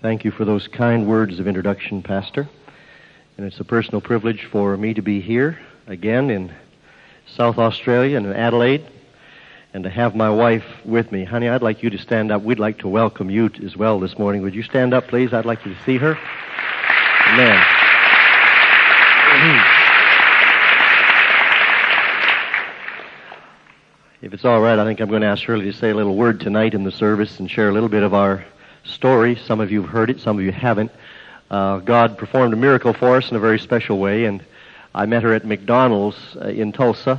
Thank you for those kind words of introduction, Pastor. And it's a personal privilege for me to be here again in South Australia and in Adelaide, and to have my wife with me. Honey, I'd like you to stand up. We'd like to welcome you as well this morning. Would you stand up, please? I'd like you to see her. Amen. If it's all right, I think I'm going to ask Shirley to say a little word tonight in the service and share a little bit of our story. Some of you have heard it, some of you haven't. God performed a miracle for us in a very special way, and I met her at McDonald's in Tulsa.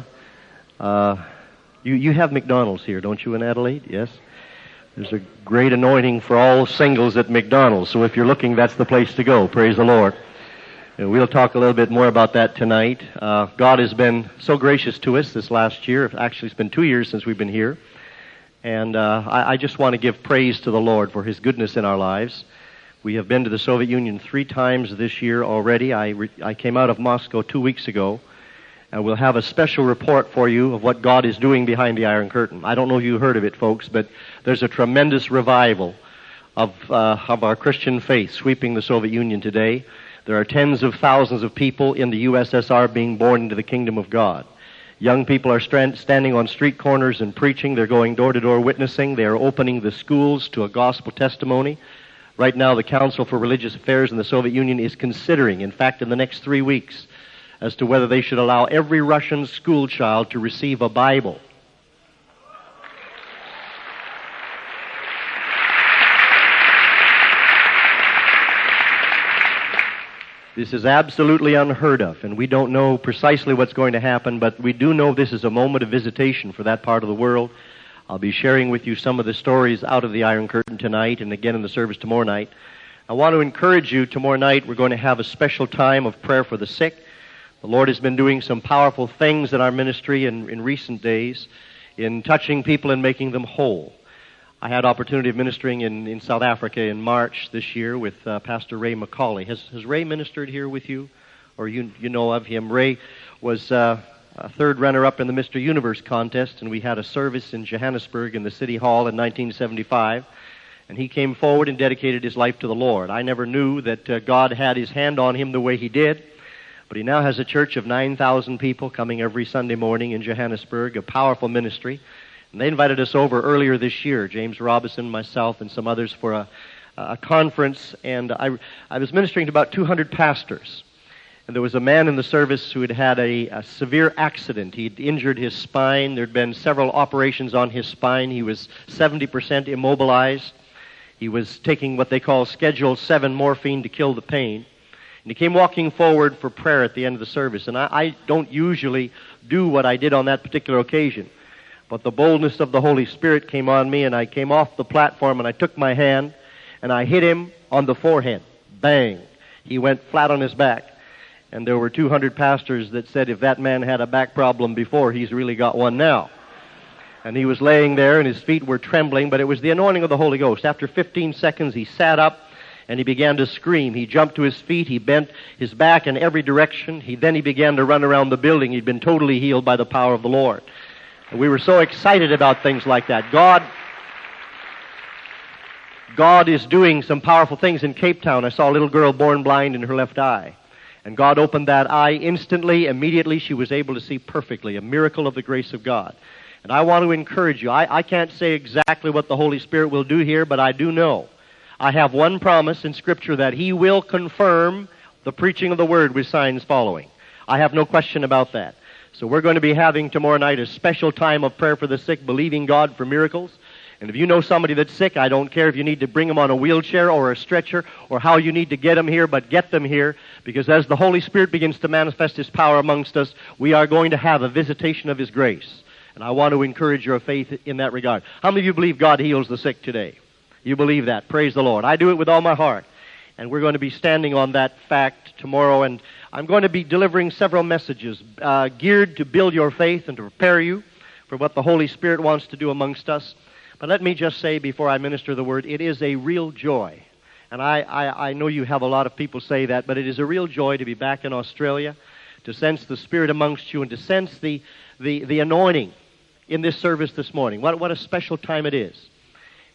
You have McDonald's here, don't you, in Adelaide? Yes? There's a great anointing for all singles at McDonald's, so if you're looking, that's the place to go. Praise the Lord. And we'll talk a little bit more about that tonight. God has been so gracious to us this last year. Actually, it's been 2 years since we've been here. And I just want to give praise to the Lord for His goodness in our lives. We have been to the Soviet Union 3 times this year already. I came out of Moscow 2 weeks ago, and we'll have a special report for you of what God is doing behind the Iron Curtain. I don't know if you heard of it, folks, but there's a tremendous revival of our Christian faith sweeping the Soviet Union today. There are tens of thousands of people in the USSR being born into the kingdom of God. Young people are standing on street corners and preaching. They're going door to door witnessing. They are opening the schools to a gospel testimony. Right now, the Council for Religious Affairs in the Soviet Union is considering, in fact, in the next 3 weeks, as to whether they should allow every Russian school child to receive a Bible. This is absolutely unheard of, and we don't know precisely what's going to happen, but we do know this is a moment of visitation for that part of the world. I'll be sharing with you some of the stories out of the Iron Curtain tonight and again in the service tomorrow night. I want to encourage you, tomorrow night we're going to have a special time of prayer for the sick. The Lord has been doing some powerful things in our ministry in recent days in touching people and making them whole. I had opportunity of ministering in South Africa in March this year with Pastor Ray McCauley. Has Ray ministered here with you? Or you know of him? Ray was a third runner-up in the Mr. Universe contest, and we had a service in Johannesburg in the City Hall in 1975. And he came forward and dedicated his life to the Lord. I never knew that God had His hand on him the way He did. But he now has a church of 9,000 people coming every Sunday morning in Johannesburg, a powerful ministry. And they invited us over earlier this year, James Robinson, myself, and some others, for a conference. And I was ministering to about 200 pastors. And there was a man in the service who had had a severe accident. He'd injured his spine. There'd been several operations on his spine. He was 70% immobilized. He was taking what they call Schedule 7 morphine to kill the pain. And he came walking forward for prayer at the end of the service. And I don't usually do what I did on that particular occasion. But the boldness of the Holy Spirit came on me, and I came off the platform, and I took my hand, and I hit him on the forehead. Bang! He went flat on his back. And there were 200 pastors that said if that man had a back problem before, he's really got one now. And he was laying there, and his feet were trembling, but it was the anointing of the Holy Ghost. After 15 seconds, he sat up, and he began to scream. He jumped to his feet. He bent his back in every direction. Then he began to run around the building. He'd been totally healed by the power of the Lord. And we were so excited about things like that. God is doing some powerful things in Cape Town. I saw a little girl born blind in her left eye. And God opened that eye instantly. Immediately she was able to see perfectly. A miracle of the grace of God. And I want to encourage you. I can't say exactly what the Holy Spirit will do here, but I do know. I have one promise in Scripture that He will confirm the preaching of the Word with signs following. I have no question about that. So we're going to be having tomorrow night a special time of prayer for the sick, believing God for miracles. And if you know somebody that's sick, I don't care if you need to bring them on a wheelchair or a stretcher or how you need to get them here, but get them here, because as the Holy Spirit begins to manifest His power amongst us, we are going to have a visitation of His grace. And I want to encourage your faith in that regard. How many of you believe God heals the sick today? You believe that. Praise the Lord. I do it with all my heart. And we're going to be standing on that fact tomorrow, and I'm going to be delivering several messages geared to build your faith and to prepare you for what the Holy Spirit wants to do amongst us. But let me just say before I minister the word, it is a real joy. And I know you have a lot of people say that, but it is a real joy to be back in Australia, to sense the Spirit amongst you, and to sense the anointing in this service this morning. What a special time it is.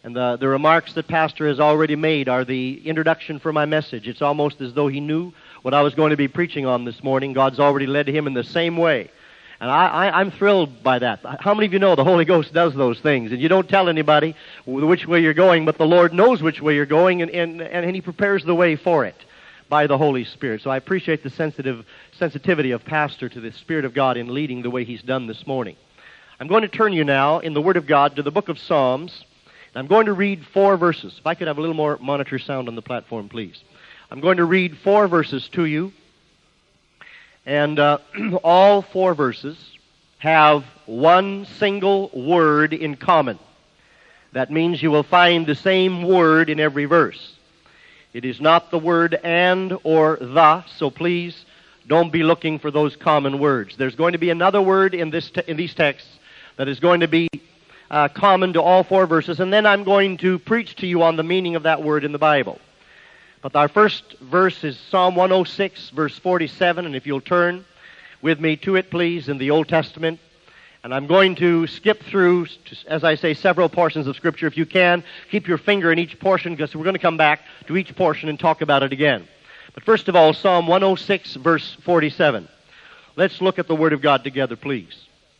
And the remarks that Pastor has already made are the introduction for my message. It's almost as though he knew what I was going to be preaching on this morning. God's already led him in the same way. And I'm thrilled by that. How many of you know the Holy Ghost does those things? And you don't tell anybody which way you're going, but the Lord knows which way you're going, and He prepares the way for it by the Holy Spirit. So I appreciate the sensitivity of Pastor to the Spirit of God in leading the way he's done this morning. I'm going to turn you now in the Word of God to the book of Psalms. I'm going to read 4 verses. If I could have a little more monitor sound on the platform, please. I'm going to read 4 verses to you. And all 4 verses have one single word in common. That means you will find the same word in every verse. It is not the word and or the, so please don't be looking for those common words. There's going to be another word in these texts that is going to be common to all 4 verses, and then I'm going to preach to you on the meaning of that word in the Bible. But our first verse is Psalm 106, verse 47, and if you'll turn with me to it, please, in the Old Testament. And I'm going to skip through, as I say, several portions of Scripture. If you can, keep your finger in each portion, because we're going to come back to each portion and talk about it again. But first of all, Psalm 106, verse 47. Let's look at the Word of God together, please.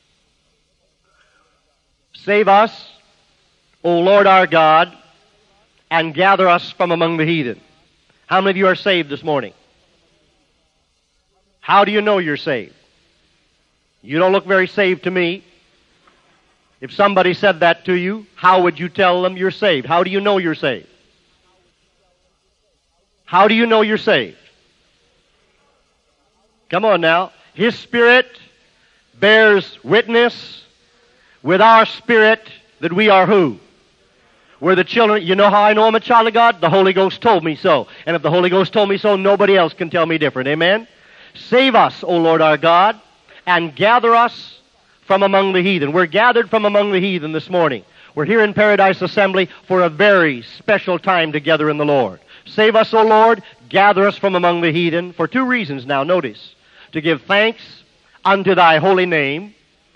Save us, O Lord our God, and gather us from among the heathen. How many of you are saved this morning? How do you know you're saved? You don't look very saved to me. If somebody said that to you, how would you tell them you're saved? How do you know you're saved? How do you know you're saved? Come on now. His Spirit bears witness with our spirit that we are who? We're the children. You know how I know I'm a child of God? The Holy Ghost told me so. And if the Holy Ghost told me so, nobody else can tell me different. Amen? Save us, O Lord our God, and gather us from among the heathen. We're gathered from among the heathen this morning. We're here in Paradise Assembly for a very special time together in the Lord. Save us, O Lord, gather us from among the heathen for 2 reasons now. Notice, to give thanks unto thy holy name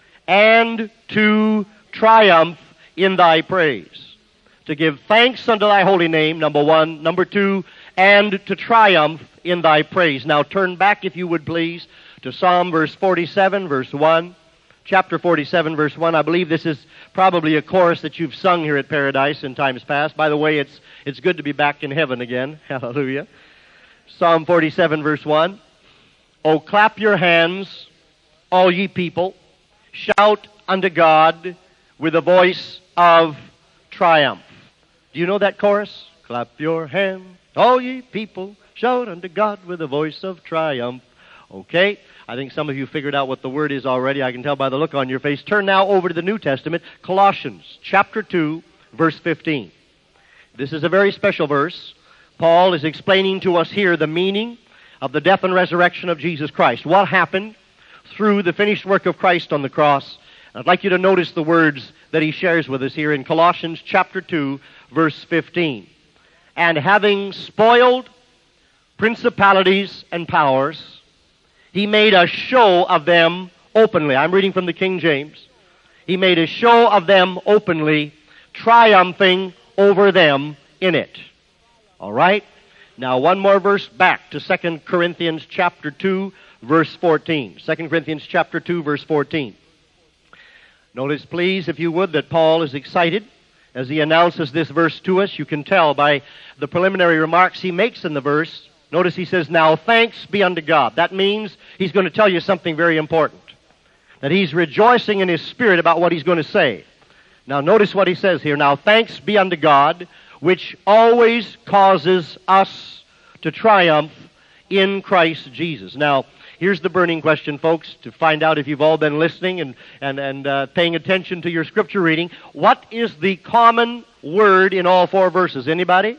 and to triumph in thy praise. To give thanks unto thy holy name, number 1. Number 2, and to triumph in thy praise. Now turn back, if you would please, to Psalm verse 47, verse 1. Chapter 47, verse 1. I believe this is probably a chorus that you've sung here at Paradise in times past. By the way, it's good to be back in heaven again. Hallelujah. Psalm 47, verse 1. O clap your hands, all ye people. Shout unto God with a voice of triumph. Do you know that chorus? Clap your hands, all ye people. Shout unto God with a voice of triumph. Okay, I think some of you figured out what the word is already. I can tell by the look on your face. Turn now over to the New Testament, Colossians chapter 2, verse 15. This is a very special verse. Paul is explaining to us here the meaning of the death and resurrection of Jesus Christ. What happened through the finished work of Christ on the cross. I'd like you to notice the words that he shares with us here in Colossians chapter 2, verse 15. And having spoiled principalities and powers, he made a show of them openly. I'm reading from the King James. He made a show of them openly, triumphing over them in it. All right? Now one more verse back to 2 Corinthians chapter 2, verse 14. 2 Corinthians chapter 2, verse 14. Notice, please, if you would, that Paul is excited as he announces this verse to us. You can tell by the preliminary remarks he makes in the verse. Notice he says, now thanks be unto God. That means he's going to tell you something very important. That he's rejoicing in his spirit about what he's going to say. Now notice what he says here. Now thanks be unto God, which always causes us to triumph in Christ Jesus. Now, here's the burning question, folks, to find out if you've all been listening and paying attention to your scripture reading. What is the common word in all 4 verses? Anybody?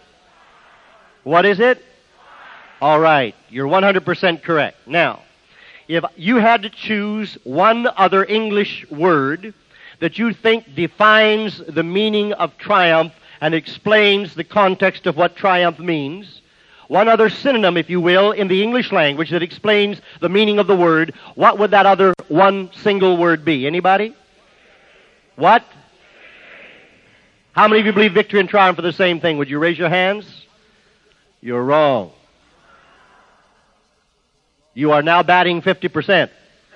What is it? All right, you're 100% correct. Now, if you had to choose one other English word that you think defines the meaning of triumph and explains the context of what triumph means, one other synonym, if you will, in the English language that explains the meaning of the word, what would that other one single word be? Anybody? What? How many of you believe victory and triumph are the same thing? Would you raise your hands? You're wrong. You are now batting 50%.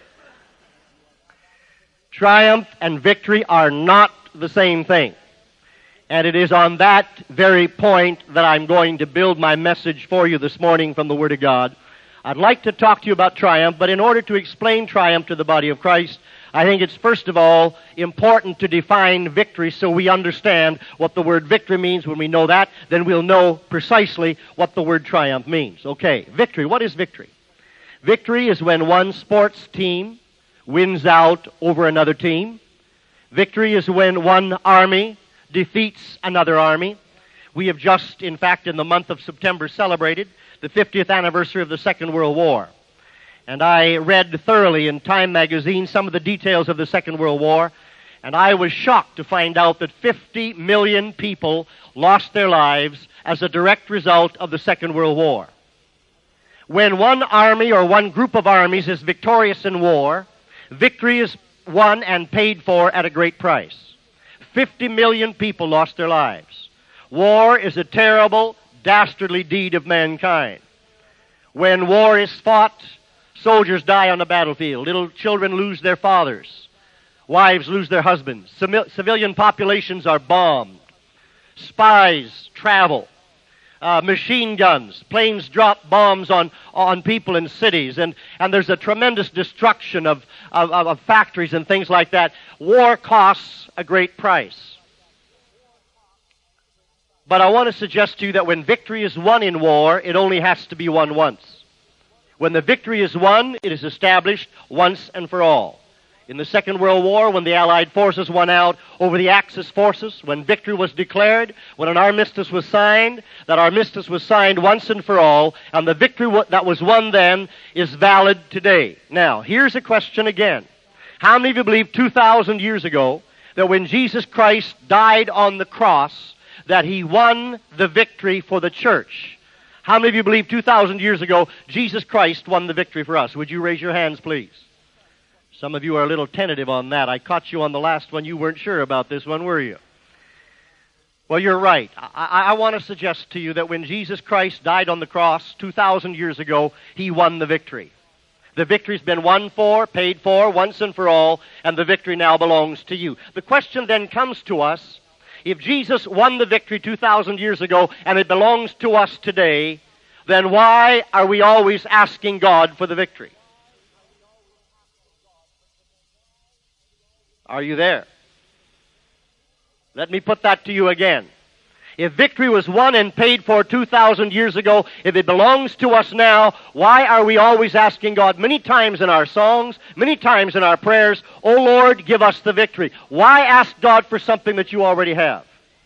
Triumph and victory are not the same thing. And it is on that very point that I'm going to build my message for you this morning from the Word of God. I'd like to talk to you about triumph, but in order to explain triumph to the body of Christ, I think it's first of all important to define victory so we understand what the word victory means. When we know that, then we'll know precisely what the word triumph means. Okay, victory. What is victory? Victory is when one sports team wins out over another team. Victory is when one army defeats another army. We have just, in fact, in the month of September, celebrated the 50th anniversary of the Second World War. And I read thoroughly in Time magazine some of the details of the Second World War, and I was shocked to find out that 50 million people lost their lives as a direct result of the Second World War. When one army or one group of armies is victorious in war, victory is won and paid for at a great price. 50 million people lost their lives. War is a terrible, dastardly deed of mankind. When war is fought, soldiers die on the battlefield. Little children lose their fathers. Wives lose their husbands. Civilian populations are bombed. Spies travel. Machine guns. Planes drop bombs on people in cities. And there's a tremendous destruction of factories and things like that. War costs a great price. But I want to suggest to you that when victory is won in war, it only has to be won once. When the victory is won, it is established once and for all. In the Second World War, when the Allied forces won out over the Axis forces, when victory was declared, when an armistice was signed, that armistice was signed once and for all, and the victory that was won then is valid today. Now, here's a question again. How many of you believe 2,000 years ago that when Jesus Christ died on the cross, that He won the victory for the church? How many of you believe 2,000 years ago Jesus Christ won the victory for us? Would you raise your hands, please? Some of you are a little tentative on that. I caught you on the last one. You weren't sure about this one, were you? Well, you're right. I want to suggest to you that when Jesus Christ died on the cross 2,000 years ago, He won the victory. The victory's been won for, paid for, once and for all, and the victory now belongs to you. The question then comes to us, if Jesus won the victory 2,000 years ago and it belongs to us today, then why are we always asking God for the victory? Are you there? Let me put that to you again. If victory was won and paid for 2,000 years ago, if it belongs to us now, why are we always asking God, many times in our songs, many times in our prayers, "Oh Lord, give us the victory"? Why ask God for something that you already have?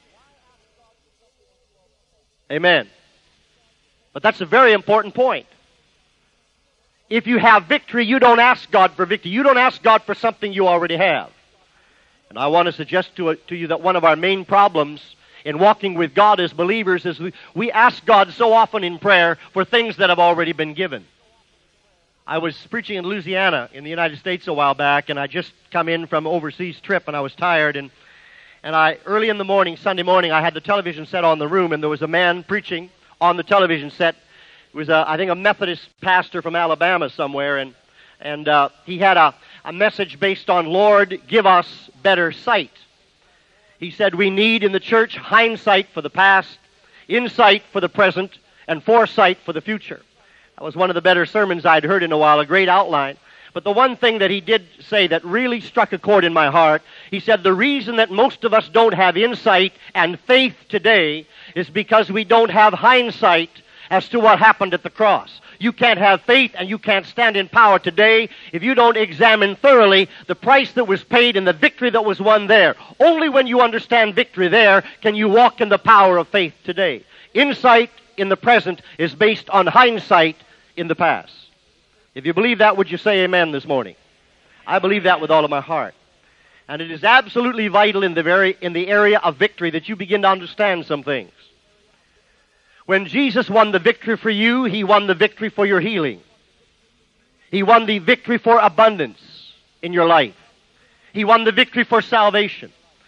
Amen. But that's a very important point. If you have victory, you don't ask God for victory. You don't ask God for something you already have. And I want to suggest to you that one of our main problems in walking with God as believers is we ask God so often in prayer for things that have already been given. I was preaching in Louisiana in the United States a while back, and I just come in from overseas trip, and I was tired, and I early in the morning, Sunday morning, I had the television set on the room, and there was a man preaching on the television set. It was, I think, a Methodist pastor from Alabama somewhere, and he had a message based on, "Lord, give us better sight." He said we need in the church hindsight for the past, insight for the present, and foresight for the future. That was one of the better sermons I'd heard in a while, a great outline. But the one thing that he did say that really struck a chord in my heart, he said the reason that most of us don't have insight and faith today is because we don't have hindsight as to what happened at the cross. You can't have faith and you can't stand in power today if you don't examine thoroughly the price that was paid and the victory that was won there. Only when you understand victory there can you walk in the power of faith today. Insight in the present is based on hindsight in the past. If you believe that, would you say amen this morning? I believe that with all of my heart. And it is absolutely vital in the area of victory that you begin to understand some things. When Jesus won the victory for you, He won the victory for your healing. He won the victory for abundance in your life. He won the victory for salvation.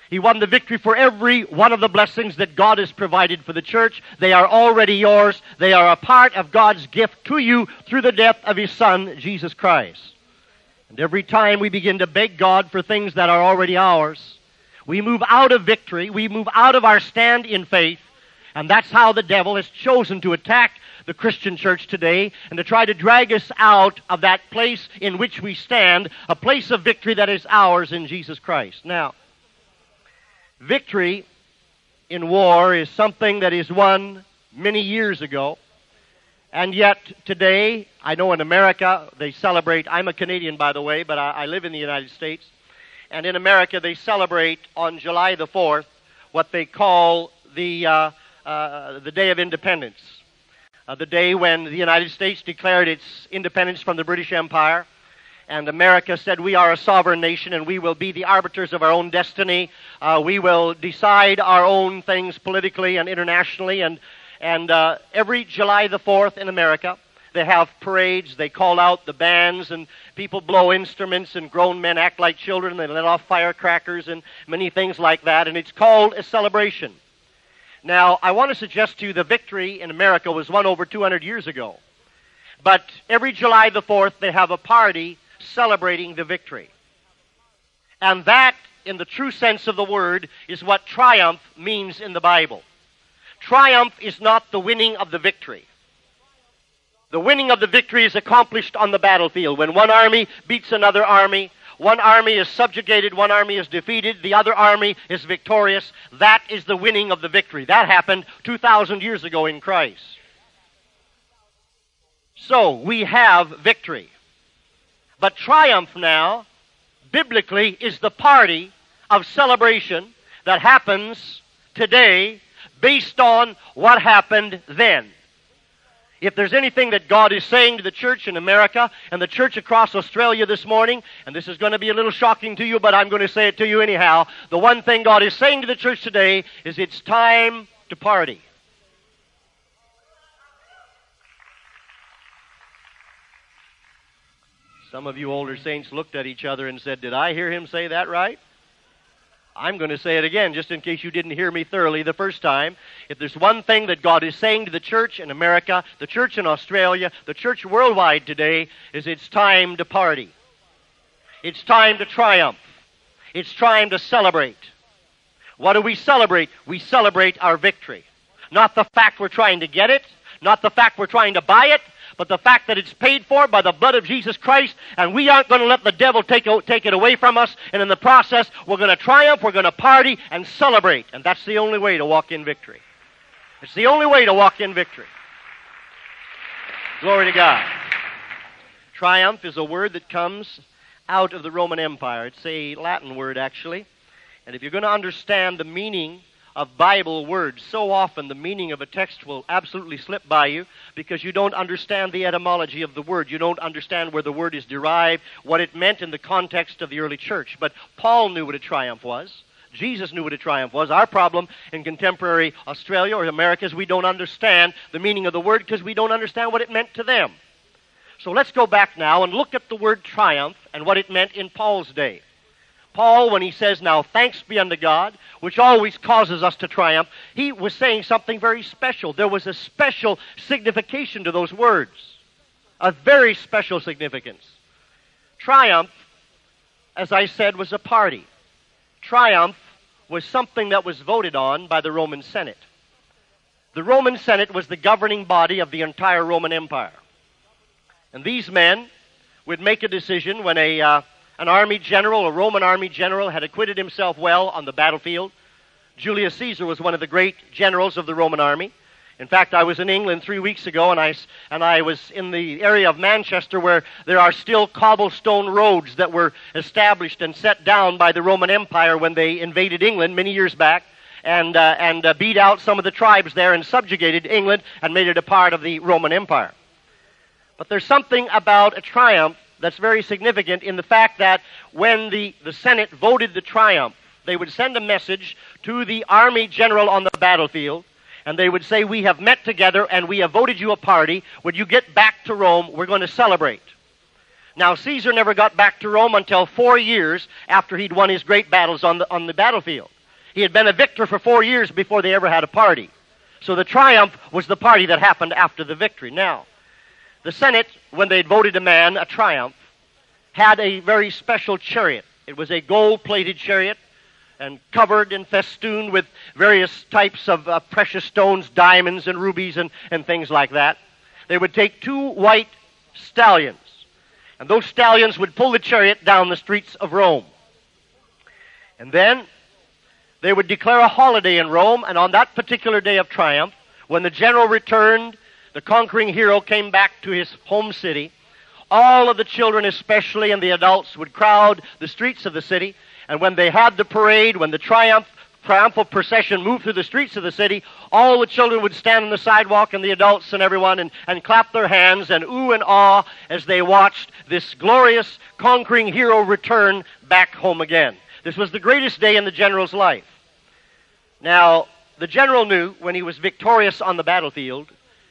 He won the victory for every one of the blessings that God has provided for the church. They are already yours. They are a part of God's gift to you through the death of His Son, Jesus Christ. And every time we begin to beg God for things that are already ours, we move out of victory. We move out of our stand in faith. And that's how the devil has chosen to attack the Christian church today and to try to drag us out of that place in which we stand, a place of victory that is ours in Jesus Christ. Now, victory in war is something that is won many years ago. And yet today, I know in America they celebrate, I'm a Canadian by the way, but I live in the United States. And in America they celebrate on July the 4th what they call the Day of Independence. The day when the United States declared its independence from the British Empire. And America said, we are a sovereign nation and we will be the arbiters of our own destiny. We will decide our own things politically and internationally. And every July the 4th in America, they have parades. They call out the bands and people blow instruments and grown men act like children. They let off firecrackers and many things like that. And it's called a celebration. Now, I want to suggest to you the victory in America was won over 200 years ago. But every July the 4th, they have a party celebrating the victory. And that, in the true sense of the word, is what triumph means in the Bible. Triumph is not the winning of the victory. The winning of the victory is accomplished on the battlefield. When one army beats another army, one army is subjugated, one army is defeated, the other army is victorious. That is the winning of the victory. That happened 2,000 years ago in Christ. So, we have victory. But triumph now, biblically, is the party of celebration that happens today based on what happened then. If there's anything that God is saying to the church in America and the church across Australia this morning, and this is going to be a little shocking to you, but I'm going to say it to you anyhow, the one thing God is saying to the church today is it's time to party. Some of you older saints looked at each other and said, did I hear him say that right? I'm going to say it again, just in case you didn't hear me thoroughly the first time. If there's one thing that God is saying to the church in America, the church in Australia, the church worldwide today, is it's time to party. It's time to triumph. It's time to celebrate. What do we celebrate? We celebrate our victory. Not the fact we're trying to get it, not the fact we're trying to buy it, but the fact that it's paid for by the blood of Jesus Christ, and we aren't going to let the devil take it away from us, and in the process, we're going to triumph, we're going to party, and celebrate. And that's the only way to walk in victory. It's the only way to walk in victory. Glory to God. Triumph is a word that comes out of the Roman Empire. It's a Latin word, actually. And if you're going to understand the meaning of Bible words, so often the meaning of a text will absolutely slip by you because you don't understand the etymology of the word. You don't understand where the word is derived, what it meant in the context of the early church. But Paul knew what a triumph was. Jesus knew what a triumph was. Our problem in contemporary Australia or America is we don't understand the meaning of the word because we don't understand what it meant to them. So let's go back now and look at the word triumph and what it meant in Paul's day. Paul, when he says, now thanks be unto God, which always causes us to triumph, he was saying something very special. There was a special signification to those words. A very special significance. Triumph, as I said, was a party. Triumph was something that was voted on by the Roman Senate. The Roman Senate was the governing body of the entire Roman Empire. And these men would make a decision when an army general, a Roman army general, had acquitted himself well on the battlefield. Julius Caesar was one of the great generals of the Roman army. In fact, I was in England 3 weeks ago, and I was in the area of Manchester where there are still cobblestone roads that were established and set down by the Roman Empire when they invaded England many years back and beat out some of the tribes there and subjugated England and made it a part of the Roman Empire. But there's something about a triumph that's very significant in the fact that when the Senate voted the triumph, they would send a message to the army general on the battlefield, and they would say, we have met together and we have voted you a party. When you get back to Rome, we're going to celebrate. Now, Caesar never got back to Rome until 4 years after he'd won his great battles on the battlefield. He had been a victor for 4 years before they ever had a party. So the triumph was the party that happened after the victory. Now, the Senate, when they'd voted a man a triumph, had a very special chariot. It was a gold-plated chariot and covered and festooned with various types of precious stones, diamonds and rubies and things like that. They would take 2 white stallions, and those stallions would pull the chariot down the streets of Rome. And then they would declare a holiday in Rome, and on that particular day of triumph, when the general returned, the conquering hero came back to his home city, all of the children especially and the adults would crowd the streets of the city, and when they had the parade, when the triumphal procession moved through the streets of the city, all the children would stand on the sidewalk and the adults and everyone and clap their hands and ooh and ah as they watched this glorious conquering hero return back home again. This was the greatest day in the general's life. Now, the general knew when he was victorious on the battlefield,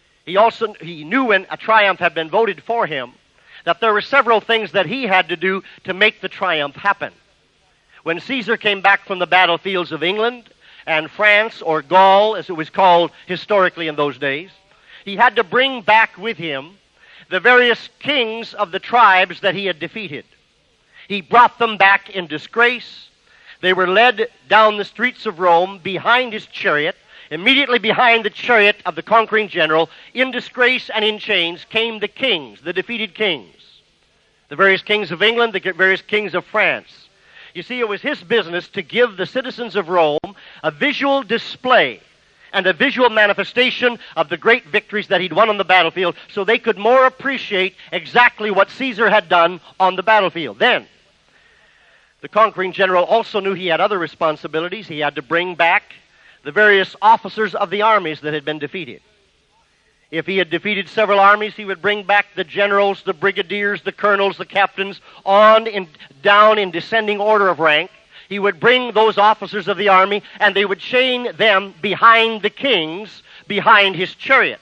he knew when a triumph had been voted for him, that there were several things that he had to do to make the triumph happen. When Caesar came back from the battlefields of England and France, or Gaul, as it was called historically in those days, he had to bring back with him the various kings of the tribes that he had defeated. He brought them back in disgrace. They were led down the streets of Rome behind his chariot. Immediately behind the chariot of the conquering general, in disgrace and in chains, came the kings, the defeated kings. The various kings of England, the various kings of France. You see, it was his business to give the citizens of Rome a visual display and a visual manifestation of the great victories that he'd won on the battlefield so they could more appreciate exactly what Caesar had done on the battlefield. Then, the conquering general also knew he had other responsibilities. He had to bring back the various officers of the armies that had been defeated. If he had defeated several armies, he would bring back the generals, the brigadiers, the colonels, the captains, down in descending order of rank. He would bring those officers of the army, and they would chain them behind the kings, behind his chariot.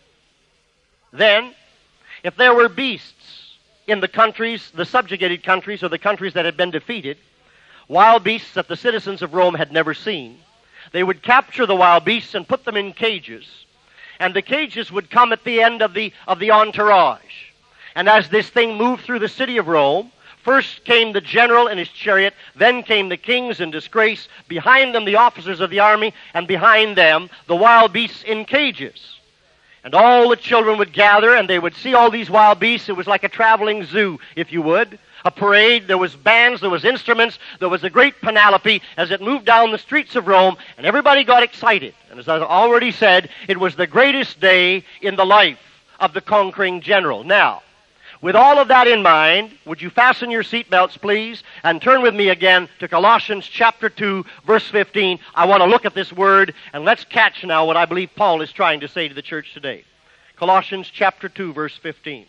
Then, if there were beasts in the countries, the subjugated countries, or the countries that had been defeated, wild beasts that the citizens of Rome had never seen, they would capture the wild beasts and put them in cages. And the cages would come at the end of the entourage. And as this thing moved through the city of Rome, first came the general in his chariot, then came the kings in disgrace, behind them the officers of the army, and behind them the wild beasts in cages. And all the children would gather, and they would see all these wild beasts. It was like a traveling zoo, if you would. A parade, there was bands, there was instruments, there was a great panoply as it moved down the streets of Rome, and everybody got excited. And as I already said, it was the greatest day in the life of the conquering general. Now, with all of that in mind, would you fasten your seatbelts, please, and turn with me again to Colossians chapter 2, verse 15. I want to look at this word, and let's catch now what I believe Paul is trying to say to the church today. Colossians chapter 2, verse 15.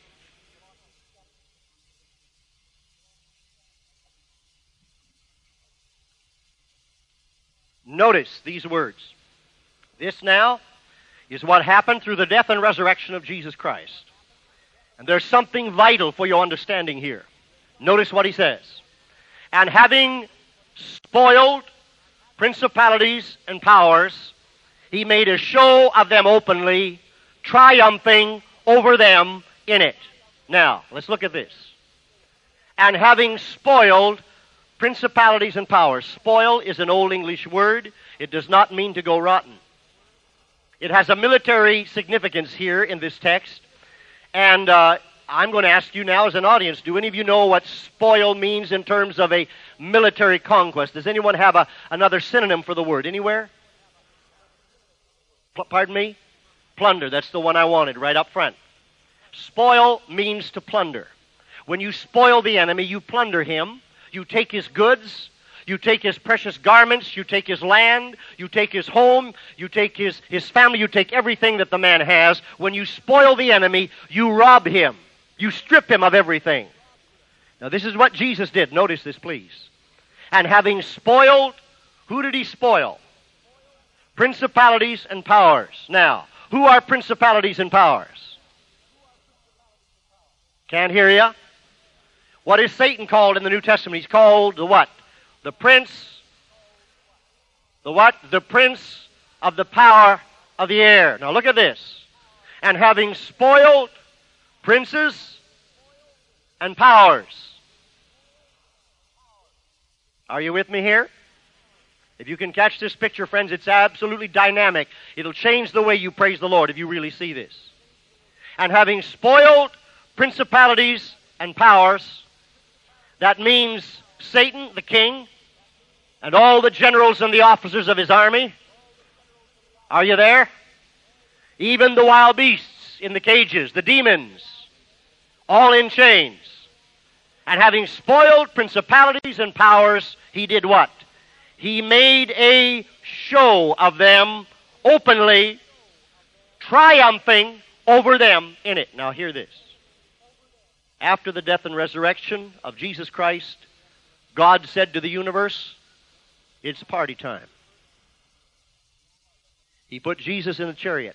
Notice these words. This now is what happened through the death and resurrection of Jesus Christ. And there's something vital for your understanding here. Notice what he says. And having spoiled principalities and powers, he made a show of them openly, triumphing over them in it. Now, let's look at this. And having spoiled principalities and powers. Spoil is an old English word. It does not mean to go rotten. It has a military significance here in this text. And I'm going to ask you now as an audience, do any of you know what spoil means in terms of a military conquest? Does anyone have another synonym for the word? Anywhere? Pardon me? Plunder. That's the one I wanted right up front. Spoil means to plunder. When you spoil the enemy, you plunder him. You take his goods, you take his precious garments, you take his land, you take his home, you take his family, you take everything that the man has. When you spoil the enemy, you rob him. You strip him of everything. Now this is what Jesus did. Notice this, please. And having spoiled, who did he spoil? Principalities and powers. Now, who are principalities and powers? Can't hear you. What is Satan called in the New Testament? He's called the what? The prince The what? The prince of the power of the air. Now look at this. And having spoiled princes and powers. Are you with me here? If you can catch this picture, friends, it's absolutely dynamic. It'll change the way you praise the Lord if you really see this. And having spoiled principalities and powers, that means Satan, the king, and all the generals and the officers of his army. Are you there? Even the wild beasts in the cages, the demons, all in chains. And having spoiled principalities and powers, he did what? He made a show of them openly, triumphing over them in it. Now hear this. After the death and resurrection of Jesus Christ, God said to the universe, it's party time. He put Jesus in a chariot.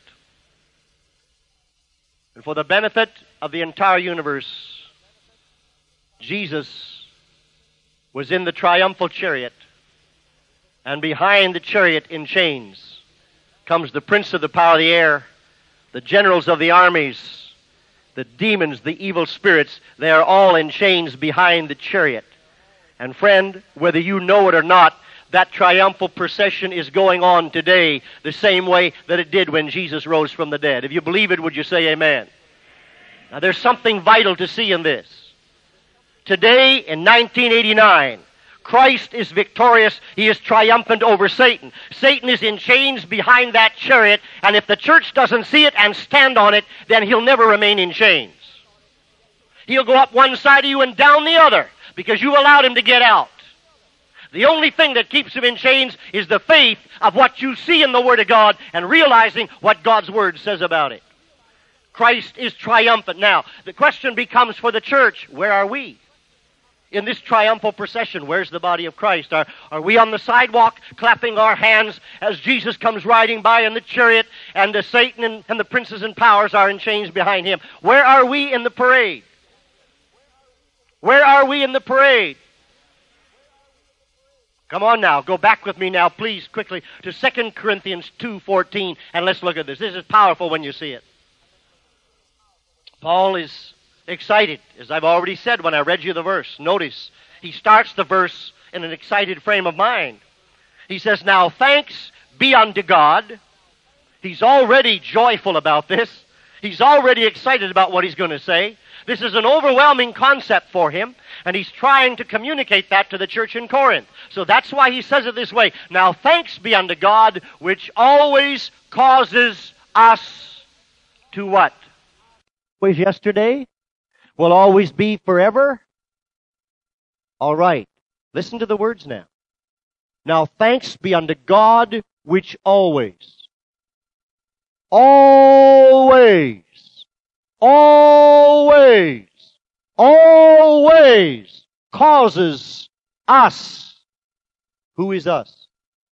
And for the benefit of the entire universe, Jesus was in the triumphal chariot. And behind the chariot in chains comes the prince of the power of the air, the generals of the armies, the demons, the evil spirits. They are all in chains behind the chariot. And friend, whether you know it or not, that triumphal procession is going on today the same way that it did when Jesus rose from the dead. If you believe it, would you say amen? Now there's something vital to see in this. Today, in 1989, Christ is victorious. He is triumphant over Satan. Satan is in chains behind that chariot, and if the church doesn't see it and stand on it, then he'll never remain in chains. He'll go up one side of you and down the other, because you allowed him to get out. The only thing that keeps him in chains is the faith of what you see in the Word of God and realizing what God's Word says about it. Christ is triumphant. Now, the question becomes for the church, where are we? In this triumphal procession, where's the body of Christ? Are we on the sidewalk clapping our hands as Jesus comes riding by in the chariot and Satan and the princes and powers are in chains behind him? Where are we in the parade? Where are we in the parade? Come on now, go back with me now, please, quickly, to 2 Corinthians 2:14, and let's look at this. This is powerful when you see it. Paul is excited, as I've already said when I read you the verse. Notice, he starts the verse in an excited frame of mind. He says, now thanks be unto God. He's already joyful about this. He's already excited about what he's going to say. This is an overwhelming concept for him, and he's trying to communicate that to the church in Corinth. So that's why he says it this way. Now thanks be unto God, which always causes us to what? Was yesterday? Will always be forever? All right. Listen to the words now. Now thanks be unto God, which always causes us. Who is us?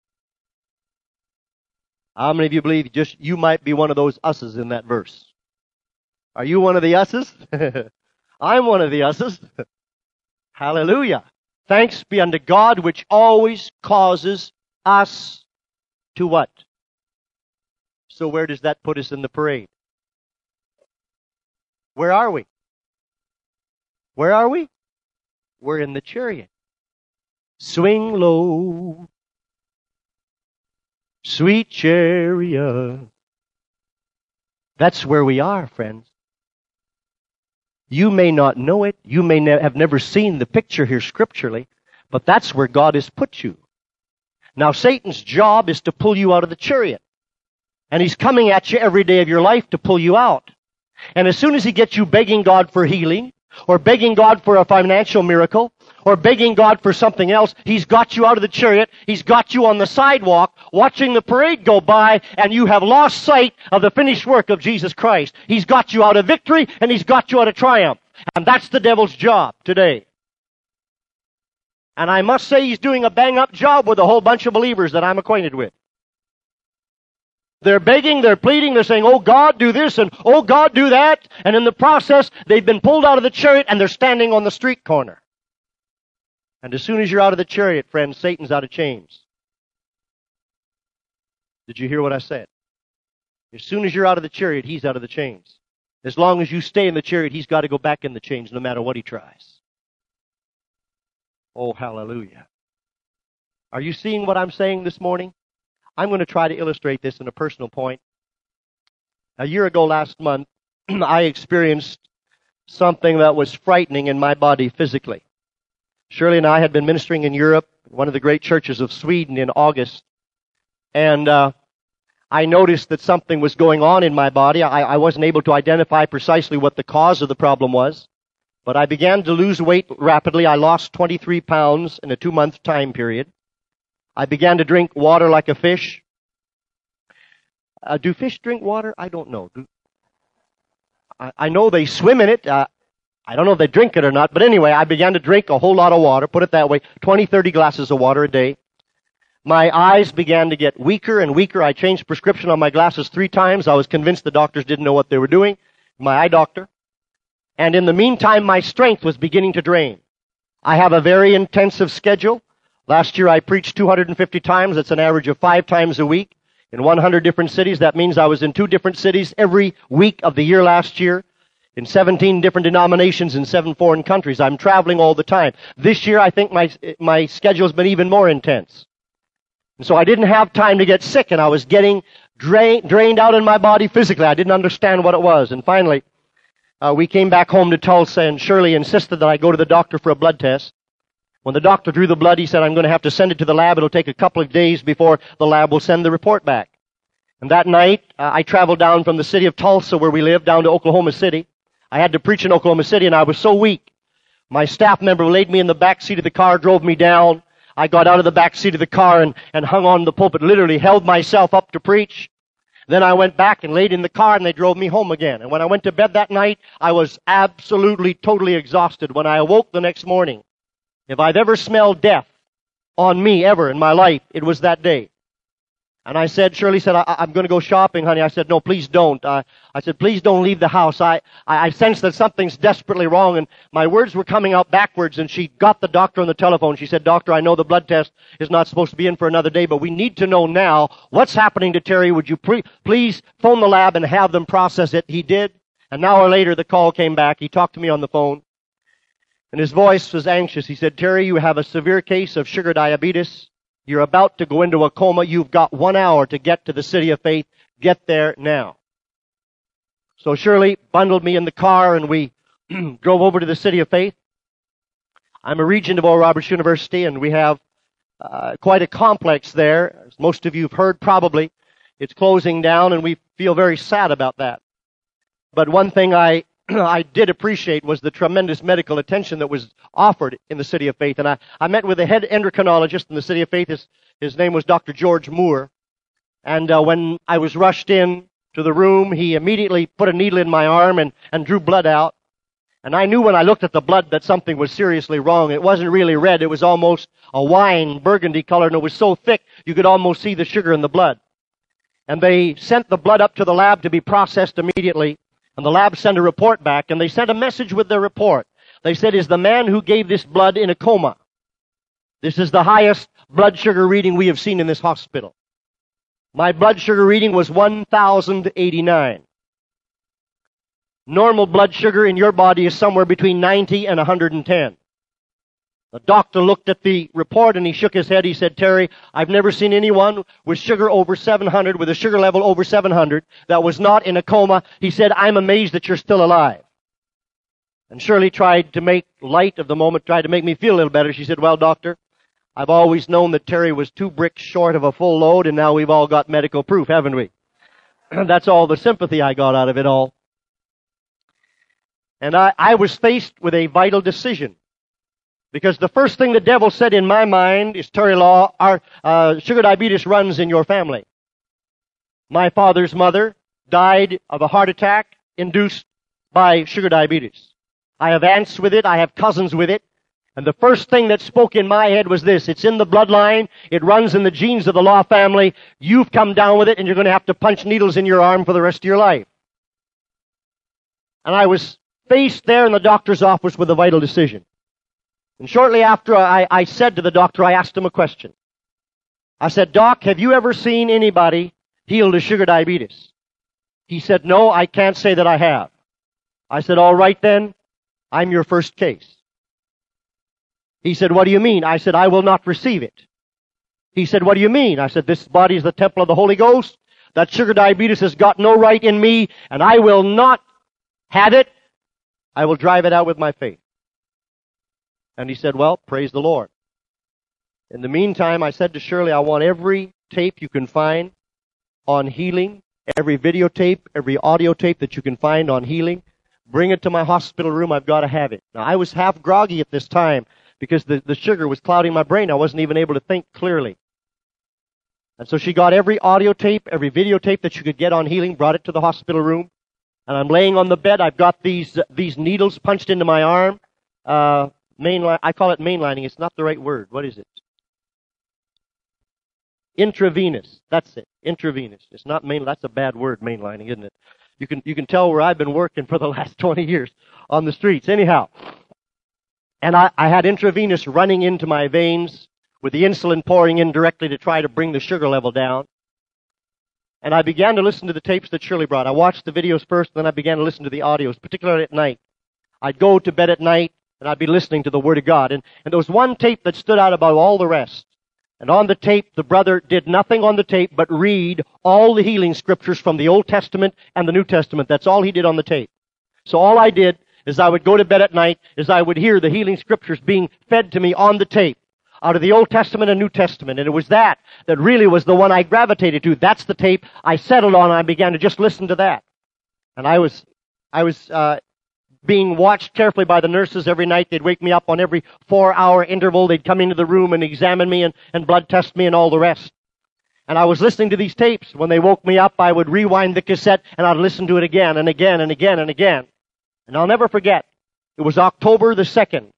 How many of you believe just you might be one of those us's in that verse? Are you one of the us's? I'm one of the us's. Hallelujah. Thanks be unto God, which always causes us to what? So where does that put us in the parade? Where are we? Where are we? We're in the chariot. Swing low, sweet chariot. That's where we are, friends. You may not know it. You may have never seen the picture here scripturally, but that's where God has put you. Now, Satan's job is to pull you out of the chariot. And he's coming at you every day of your life to pull you out. And as soon as he gets you begging God for healing, or begging God for a financial miracle, or begging God for something else, he's got you out of the chariot, he's got you on the sidewalk, watching the parade go by, and you have lost sight of the finished work of Jesus Christ. He's got you out of victory, and he's got you out of triumph. And that's the devil's job today. And I must say he's doing a bang-up job with a whole bunch of believers that I'm acquainted with. They're begging, they're pleading, they're saying, oh God, do this, and oh God, do that. And in the process, they've been pulled out of the chariot and they're standing on the street corner. And as soon as you're out of the chariot, friends, Satan's out of chains. Did you hear what I said? As soon as you're out of the chariot, he's out of the chains. As long as you stay in the chariot, he's got to go back in the chains no matter what he tries. Oh, hallelujah. Are you seeing what I'm saying this morning? I'm going to try to illustrate this in a personal point. A year ago last month, I experienced something that was frightening in my body physically. Shirley and I had been ministering in Europe, one of the great churches of Sweden, in August. And I noticed that something was going on in my body. I wasn't able to identify precisely what the cause of the problem was. But I began to lose weight rapidly. I lost 23 pounds in a 2-month time period. I began to drink water like a fish. Do fish drink water? I don't know. I know they swim in it. I don't know if they drink it or not. But anyway, I began to drink a whole lot of water, put it that way, 20, 30 glasses of water a day. My eyes began to get weaker and weaker. I changed prescription on my glasses 3 times. I was convinced the doctors didn't know what they were doing, my eye doctor. And in the meantime, my strength was beginning to drain. I have a very intensive schedule. Last year I preached 250 times. That's an average of 5 times a week in 100 different cities. That means I was in 2 different cities every week of the year last year, in 17 different denominations in 7 foreign countries. I'm traveling all the time. This year I think my schedule's been even more intense. And so I didn't have time to get sick, and I was getting drained out in my body physically. I didn't understand what it was. And finally, we came back home to Tulsa, and Shirley insisted that I go to the doctor for a blood test. When the doctor drew the blood, he said, I'm going to have to send it to the lab. It'll take a couple of days before the lab will send the report back. And that night, I traveled down from the city of Tulsa, where we live, down to Oklahoma City. I had to preach in Oklahoma City, and I was so weak. My staff member laid me in the back seat of the car, drove me down. I got out of the back seat of the car and hung on the pulpit, literally held myself up to preach. Then I went back and laid in the car, and they drove me home again. And when I went to bed that night, I was absolutely, totally exhausted. When I awoke the next morning, if I've ever smelled death on me ever in my life, it was that day. And I said, Shirley said, I'm going to go shopping, honey. I said, no, please don't. I said, please don't leave the house. I sense that something's desperately wrong. And my words were coming out backwards, and she got the doctor on the telephone. She said, Doctor, I know the blood test is not supposed to be in for another day, but we need to know now what's happening to Terry. Would you please phone the lab and have them process it? He did. An hour later, the call came back. He talked to me on the phone, and his voice was anxious. He said, Terry, you have a severe case of sugar diabetes. You're about to go into a coma. You've got 1 hour to get to the City of Faith. Get there now. So Shirley bundled me in the car, and we drove over to the City of Faith. I'm a regent of Oral Roberts University, and we have quite a complex there. As most of you have heard probably, it's closing down, and we feel very sad about that. But one thing I did appreciate was the tremendous medical attention that was offered in the City of Faith. And I met with the head endocrinologist in the City of Faith. His name was Dr. George Moore. And when I was rushed in to the room, he immediately put a needle in my arm and drew blood out. And I knew when I looked at the blood that something was seriously wrong. It wasn't really red. It was almost a wine burgundy color, and it was so thick you could almost see the sugar in the blood. And they sent the blood up to the lab to be processed immediately. And the lab sent a report back, and they sent a message with their report. They said, is the man who gave this blood in a coma? This is the highest blood sugar reading we have seen in this hospital. My blood sugar reading was 1,089. Normal blood sugar in your body is somewhere between 90 and 110. The doctor looked at the report and he shook his head. He said, Terry, I've never seen anyone with sugar over 700, with a sugar level over 700, that was not in a coma. He said, I'm amazed that you're still alive. And Shirley tried to make light of the moment, tried to make me feel a little better. She said, well, doctor, I've always known that Terry was 2 bricks short of a full load, and now we've all got medical proof, haven't we? That's all the sympathy I got out of it all. And I was faced with a vital decision. Because the first thing the devil said in my mind is, Terry Law, sugar diabetes runs in your family. My father's mother died of a heart attack induced by sugar diabetes. I have aunts with it. I have cousins with it. And the first thing that spoke in my head was this: it's in the bloodline. It runs in the genes of the Law family. You've come down with it, and you're going to have to punch needles in your arm for the rest of your life. And I was faced there in the doctor's office with a vital decision. And shortly after I said to the doctor, I asked him a question. I said, Doc, have you ever seen anybody healed of sugar diabetes? He said, no, I can't say that I have. I said, all right then, I'm your first case. He said, what do you mean? I said, I will not receive it. He said, what do you mean? I said, this body is the temple of the Holy Ghost. That sugar diabetes has got no right in me, and I will not have it. I will drive it out with my faith. And he said, well, praise the Lord. In the meantime, I said to Shirley, I want every tape you can find on healing, every videotape, every audio tape that you can find on healing. Bring it to my hospital room. I've got to have it. Now, I was half groggy at this time because the sugar was clouding my brain. I wasn't even able to think clearly. And so she got every audio tape, every videotape that you could get on healing, brought it to the hospital room. And I'm laying on the bed. I've got these needles punched into my arm. I call it mainlining. It's not the right word. What is it? Intravenous. That's it. Intravenous. It's not main. That's a bad word, mainlining, isn't it? You can tell where I've been working for the last 20 years on the streets. Anyhow. And I had intravenous running into my veins with the insulin pouring in directly to try to bring the sugar level down. And I began to listen to the tapes that Shirley brought. I watched the videos first, then I began to listen to the audios, particularly at night. I'd go to bed at night, and I'd be listening to the Word of God. And there was one tape that stood out above all the rest. And on the tape, the brother did nothing on the tape but read all the healing scriptures from the Old Testament and the New Testament. That's all he did on the tape. So all I did is I would go to bed at night, is I would hear the healing scriptures being fed to me on the tape, out of the Old Testament and New Testament. And it was that really was the one I gravitated to. That's the tape I settled on, and I began to just listen to that. And I was being watched carefully by the nurses every night. They'd wake me up on every 4-hour interval. They'd come into the room and examine me and blood test me and all the rest. And I was listening to these tapes. When they woke me up, I would rewind the cassette and I'd listen to it again and again and again and again. And I'll never forget. It was October the 2nd,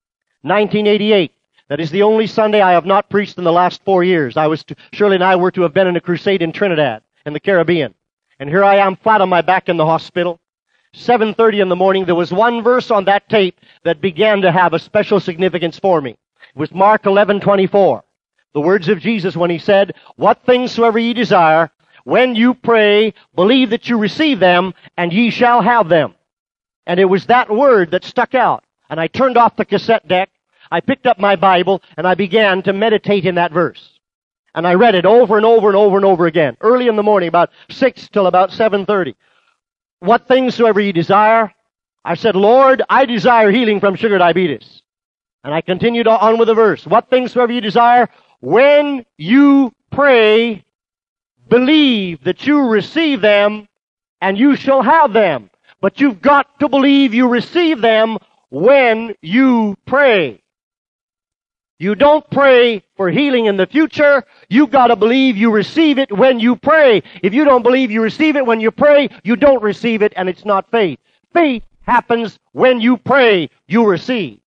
1988. That is the only Sunday I have not preached in the last 4 years. Shirley and I were to have been in a crusade in Trinidad, in the Caribbean. And here I am flat on my back in the hospital. 7:30 in the morning, there was one verse on that tape that began to have a special significance for me. It was Mark 11:24. The words of Jesus when he said, what things soever ye desire, when you pray, believe that you receive them, and ye shall have them. And it was that word that stuck out. And I turned off the cassette deck, I picked up my Bible, and I began to meditate in that verse. And I read it over and over and over and over again, early in the morning, about 6 till about 7:30. What things soever ye desire, I said, Lord, I desire healing from sugar diabetes. And I continued on with the verse. What things soever ye desire, when you pray, believe that you receive them, and you shall have them. But you've got to believe you receive them when you pray. You don't pray for healing in the future. You've got to believe you receive it when you pray. If you don't believe you receive it when you pray, you don't receive it, and it's not faith. Faith happens when you pray, you receive.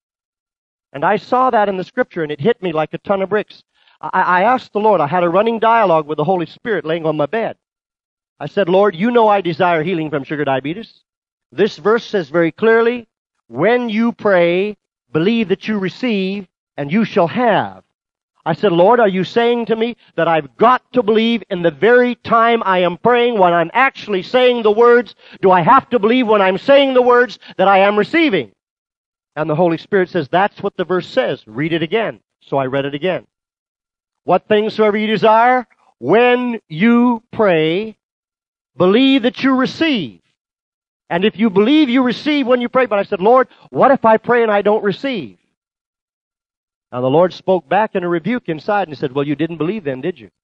And I saw that in the Scripture, and it hit me like a ton of bricks. I asked the Lord, I had a running dialogue with the Holy Spirit laying on my bed. I said, Lord, you know I desire healing from sugar diabetes. This verse says very clearly, when you pray, believe that you receive, and you shall have. I said, Lord, are you saying to me that I've got to believe in the very time I am praying, when I'm actually saying the words? Do I have to believe when I'm saying the words that I am receiving? And the Holy Spirit says, that's what the verse says. Read it again. So I read it again. What things soever you desire, when you pray, believe that you receive. And if you believe you receive when you pray, but I said, Lord, what if I pray and I don't receive? Now the Lord spoke back in a rebuke inside and he said, well, you didn't believe then, did you?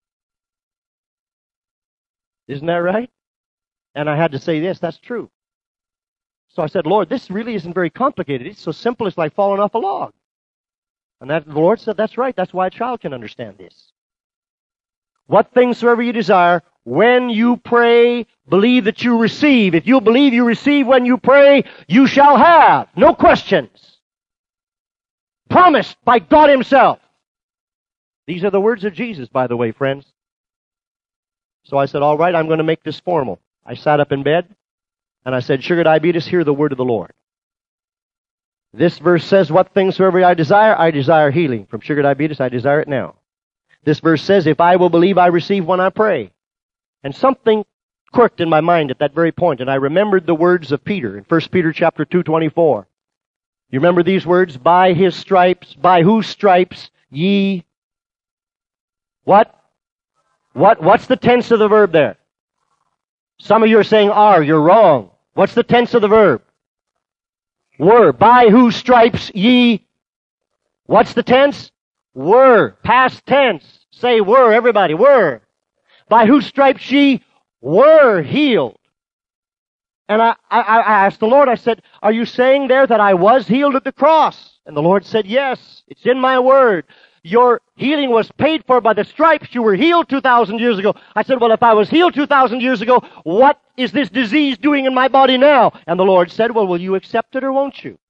Isn't that right? And I had to say, yes, that's true. So I said, Lord, this really isn't very complicated. It's so simple, it's like falling off a log. And the Lord said, that's right. That's why a child can understand this. What things soever you desire, when you pray, believe that you receive. If you believe you receive when you pray, you shall have. No questions. Promised by God Himself. These are the words of Jesus, by the way, friends. So I said, all right, I'm going to make this formal. I sat up in bed, and I said, sugar diabetes, hear the word of the Lord. This verse says, what things soever I desire healing. From sugar diabetes, I desire it now. This verse says, if I will believe, I receive when I pray. And something quirked in my mind at that very point, and I remembered the words of Peter in 1 Peter chapter 2:24. You remember these words? By His stripes, by whose stripes ye... What? What's the tense of the verb there? Some of you are saying are. You're wrong. What's the tense of the verb? Were. By whose stripes ye... What's the tense? Were. Past tense. Say were, everybody. Were. By whose stripes ye were healed. And I asked the Lord, I said, are you saying there that I was healed at the cross? And the Lord said, yes, it's in my word. Your healing was paid for by the stripes. You were healed 2,000 years ago. I said, well, if I was healed 2,000 years ago, what is this disease doing in my body now? And the Lord said, well, will you accept it or won't you?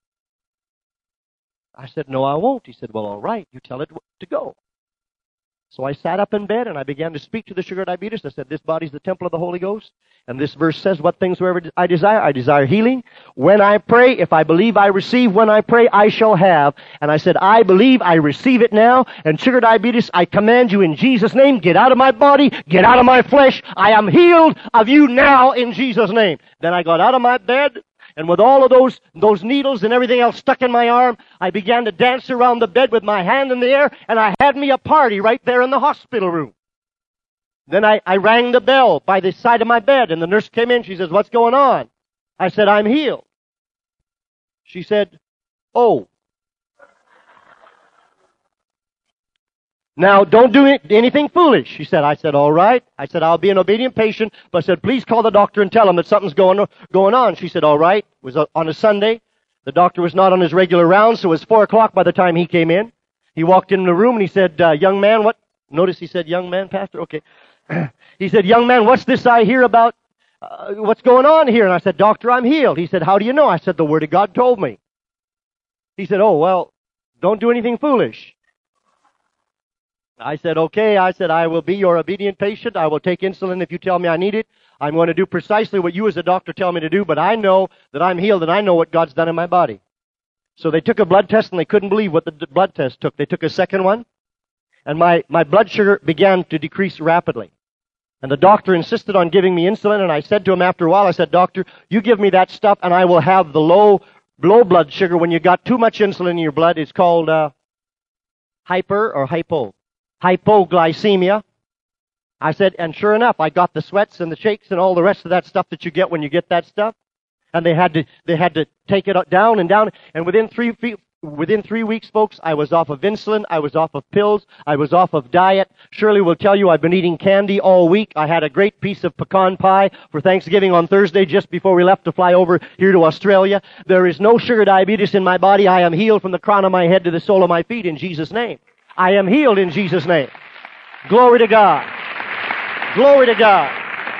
I said, no, I won't. He said, well, all right, you tell it to go. So I sat up in bed and I began to speak to the sugar diabetes. I said, this body's the temple of the Holy Ghost. And this verse says, what things soever I desire healing. When I pray, if I believe I receive, when I pray, I shall have. And I said, I believe, I receive it now. And sugar diabetes, I command you in Jesus' name, get out of my body, get out of my flesh. I am healed of you now in Jesus' name. Then I got out of my bed. And with all of those needles and everything else stuck in my arm, I began to dance around the bed with my hand in the air, and I had me a party right there in the hospital room. Then I rang the bell by the side of my bed, and the nurse came in. She says, what's going on? I said, I'm healed. She said, oh. Now, don't do anything foolish, she said. I said, all right. I said, I'll be an obedient patient. But I said, please call the doctor and tell him that something's going on. She said, all right. It was on a Sunday. The doctor was not on his regular rounds, so it was 4 o'clock by the time he came in. He walked in the room and he said, young man, what? Notice he said, young man, pastor? Okay. He said, young man, what's this I hear about? What's going on here? And I said, doctor, I'm healed. He said, how do you know? I said, the Word of God told me. He said, oh, well, don't do anything foolish. I said, okay. I said, I will be your obedient patient. I will take insulin if you tell me I need it. I'm going to do precisely what you as a doctor tell me to do, but I know that I'm healed and I know what God's done in my body. So they took a blood test and they couldn't believe what the blood test took. They took a second one and my blood sugar began to decrease rapidly. And the doctor insisted on giving me insulin, and I said to him after a while, I said, doctor, you give me that stuff and I will have the low blood sugar. When you got too much insulin in your blood, it's called hypoglycemia. I said, and sure enough, I got the sweats and the shakes and all the rest of that stuff that you get when you get that stuff. And they had to take it down and down. And within 3 weeks, folks, I was off of insulin. I was off of pills. I was off of diet. Shirley will tell you I've been eating candy all week. I had a great piece of pecan pie for Thanksgiving on Thursday just before we left to fly over here to Australia. There is no sugar diabetes in my body. I am healed from the crown of my head to the sole of my feet in Jesus' name. I am healed in Jesus' name. Glory to God. Glory to God.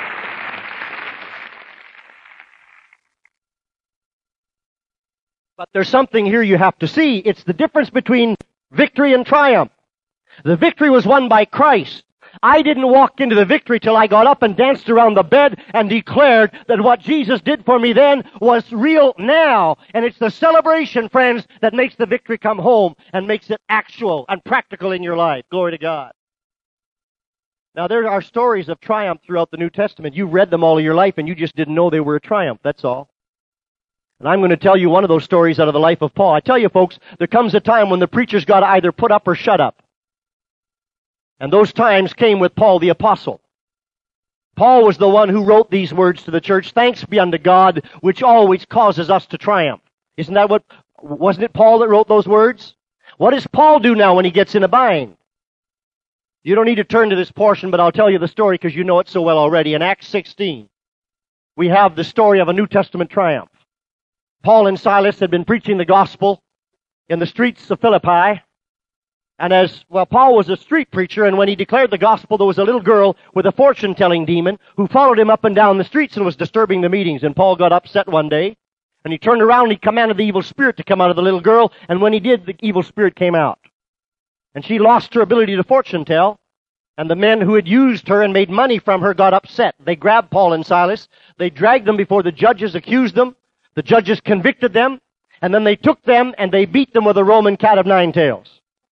But there's something here you have to see. It's the difference between victory and triumph. The victory was won by Christ. I didn't walk into the victory till I got up and danced around the bed and declared that what Jesus did for me then was real now. And it's the celebration, friends, that makes the victory come home and makes it actual and practical in your life. Glory to God. Now, there are stories of triumph throughout the New Testament. You've read them all of your life and you just didn't know they were a triumph. That's all. And I'm going to tell you one of those stories out of the life of Paul. I tell you, folks, there comes a time when the preacher's got to either put up or shut up. And those times came with Paul the Apostle. Paul was the one who wrote these words to the church, thanks be unto God, which always causes us to triumph. Wasn't it Paul that wrote those words? What does Paul do now when he gets in a bind? You don't need to turn to this portion, but I'll tell you the story because you know it so well already. In Acts 16, we have the story of a New Testament triumph. Paul and Silas had been preaching the gospel in the streets of Philippi. And Paul was a street preacher, and when he declared the gospel, there was a little girl with a fortune-telling demon who followed him up and down the streets and was disturbing the meetings. And Paul got upset one day, and he turned around and he commanded the evil spirit to come out of the little girl, and when he did, the evil spirit came out. And she lost her ability to fortune tell, and the men who had used her and made money from her got upset. They grabbed Paul and Silas, they dragged them before the judges, accused them, the judges convicted them, and then they took them and they beat them with a Roman cat of nine tails.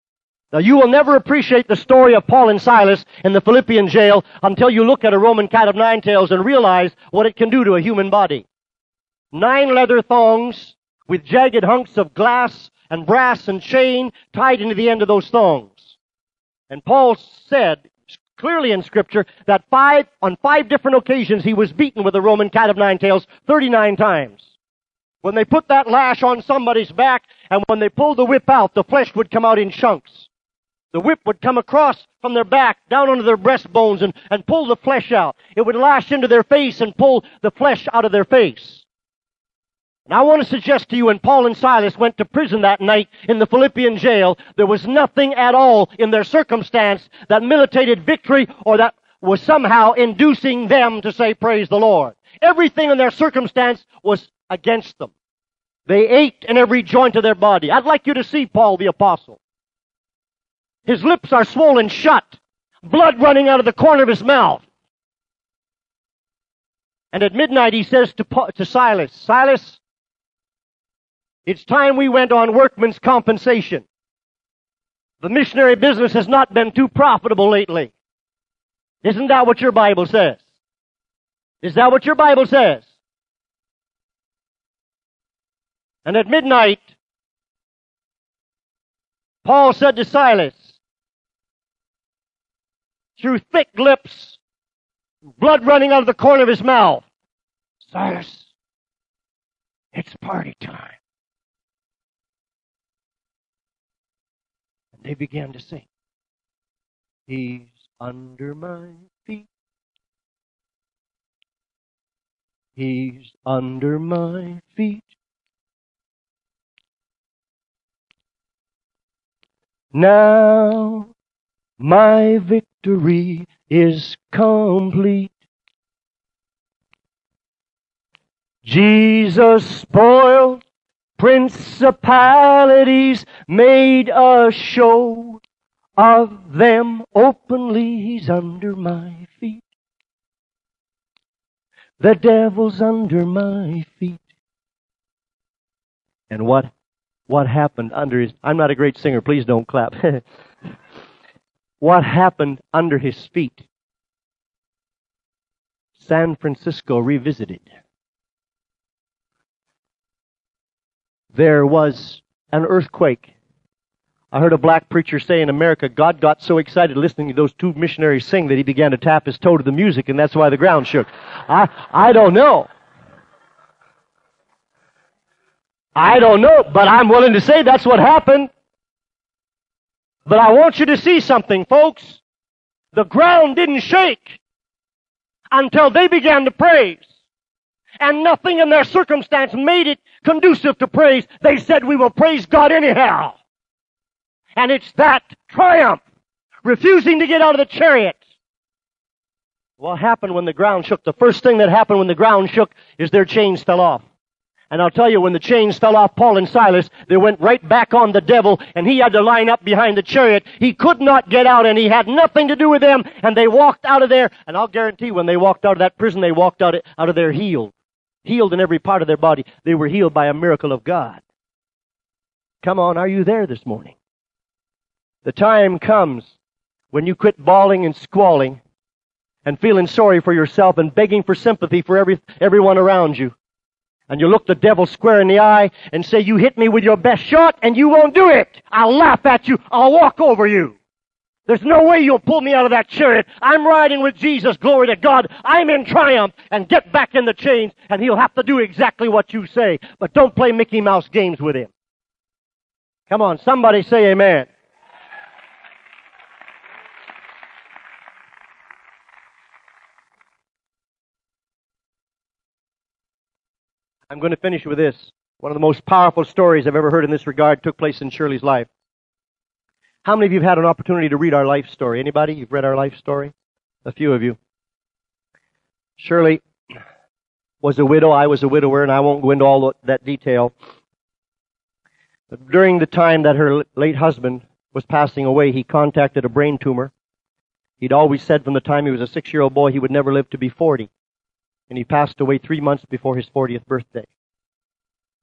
Now, you will never appreciate the story of Paul and Silas in the Philippian jail until you look at a Roman cat of nine tails and realize what it can do to a human body. 9 leather thongs with jagged hunks of glass and brass and chain tied into the end of those thongs. And Paul said clearly in Scripture that on 5 different occasions he was beaten with a Roman cat of nine tails 39 times. When they put that lash on somebody's back and when they pulled the whip out, the flesh would come out in chunks. The whip would come across from their back, down onto their breastbones and pull the flesh out. It would lash into their face and pull the flesh out of their face. And I want to suggest to you, when Paul and Silas went to prison that night in the Philippian jail, there was nothing at all in their circumstance that militated victory or that was somehow inducing them to say, praise the Lord. Everything in their circumstance was against them. They ached in every joint of their body. I'd like you to see Paul the Apostle. His lips are swollen shut, blood running out of the corner of his mouth. And at midnight he says to Silas, Silas, it's time we went on workman's compensation. The missionary business has not been too profitable lately. Isn't that what your Bible says? Is that what your Bible says? And at midnight, Paul said to Silas, through thick lips, blood running out of the corner of his mouth, Silas, it's party time. And they began to sing. He's under my feet. He's under my feet. Now my victory is complete. Jesus spoiled principalities, made a show of them openly. He's under my feet. The devil's under my feet. And what happened under his... I'm not a great singer, please don't clap. What happened under his feet? San Francisco revisited. There was an earthquake. I heard a black preacher say in America, God got so excited listening to those 2 missionaries sing that he began to tap his toe to the music, and that's why the ground shook. I don't know. I don't know, but I'm willing to say that's what happened. But I want you to see something, folks. The ground didn't shake until they began to praise. And nothing in their circumstance made it conducive to praise. They said, we will praise God anyhow. And it's that triumph, refusing to get out of the chariot. What happened when the ground shook? The first thing that happened when the ground shook is their chains fell off. And I'll tell you, when the chains fell off Paul and Silas, they went right back on the devil, and he had to line up behind the chariot. He could not get out, and he had nothing to do with them, and they walked out of there. And I'll guarantee when they walked out of that prison, they walked out of there healed. Healed in every part of their body. They were healed by a miracle of God. Come on, are you there this morning? The time comes when you quit bawling and squalling and feeling sorry for yourself and begging for sympathy for everyone around you. And you look the devil square in the eye and say, you hit me with your best shot and you won't do it. I'll laugh at you. I'll walk over you. There's no way you'll pull me out of that chariot. I'm riding with Jesus. Glory to God. I'm in triumph. And get back in the chains and he'll have to do exactly what you say. But don't play Mickey Mouse games with him. Come on, somebody say amen. I'm going to finish with this. One of the most powerful stories I've ever heard in this regard took place in Shirley's life. How many of you have had an opportunity to read our life story? Anybody? You've read our life story? A few of you. Shirley was a widow. I was a widower, and I won't go into all that detail. But during the time that her late husband was passing away, he contacted a brain tumor. He'd always said from the time he was a 6-year-old boy he would never live to be 40. And he passed away 3 months before his 40th birthday.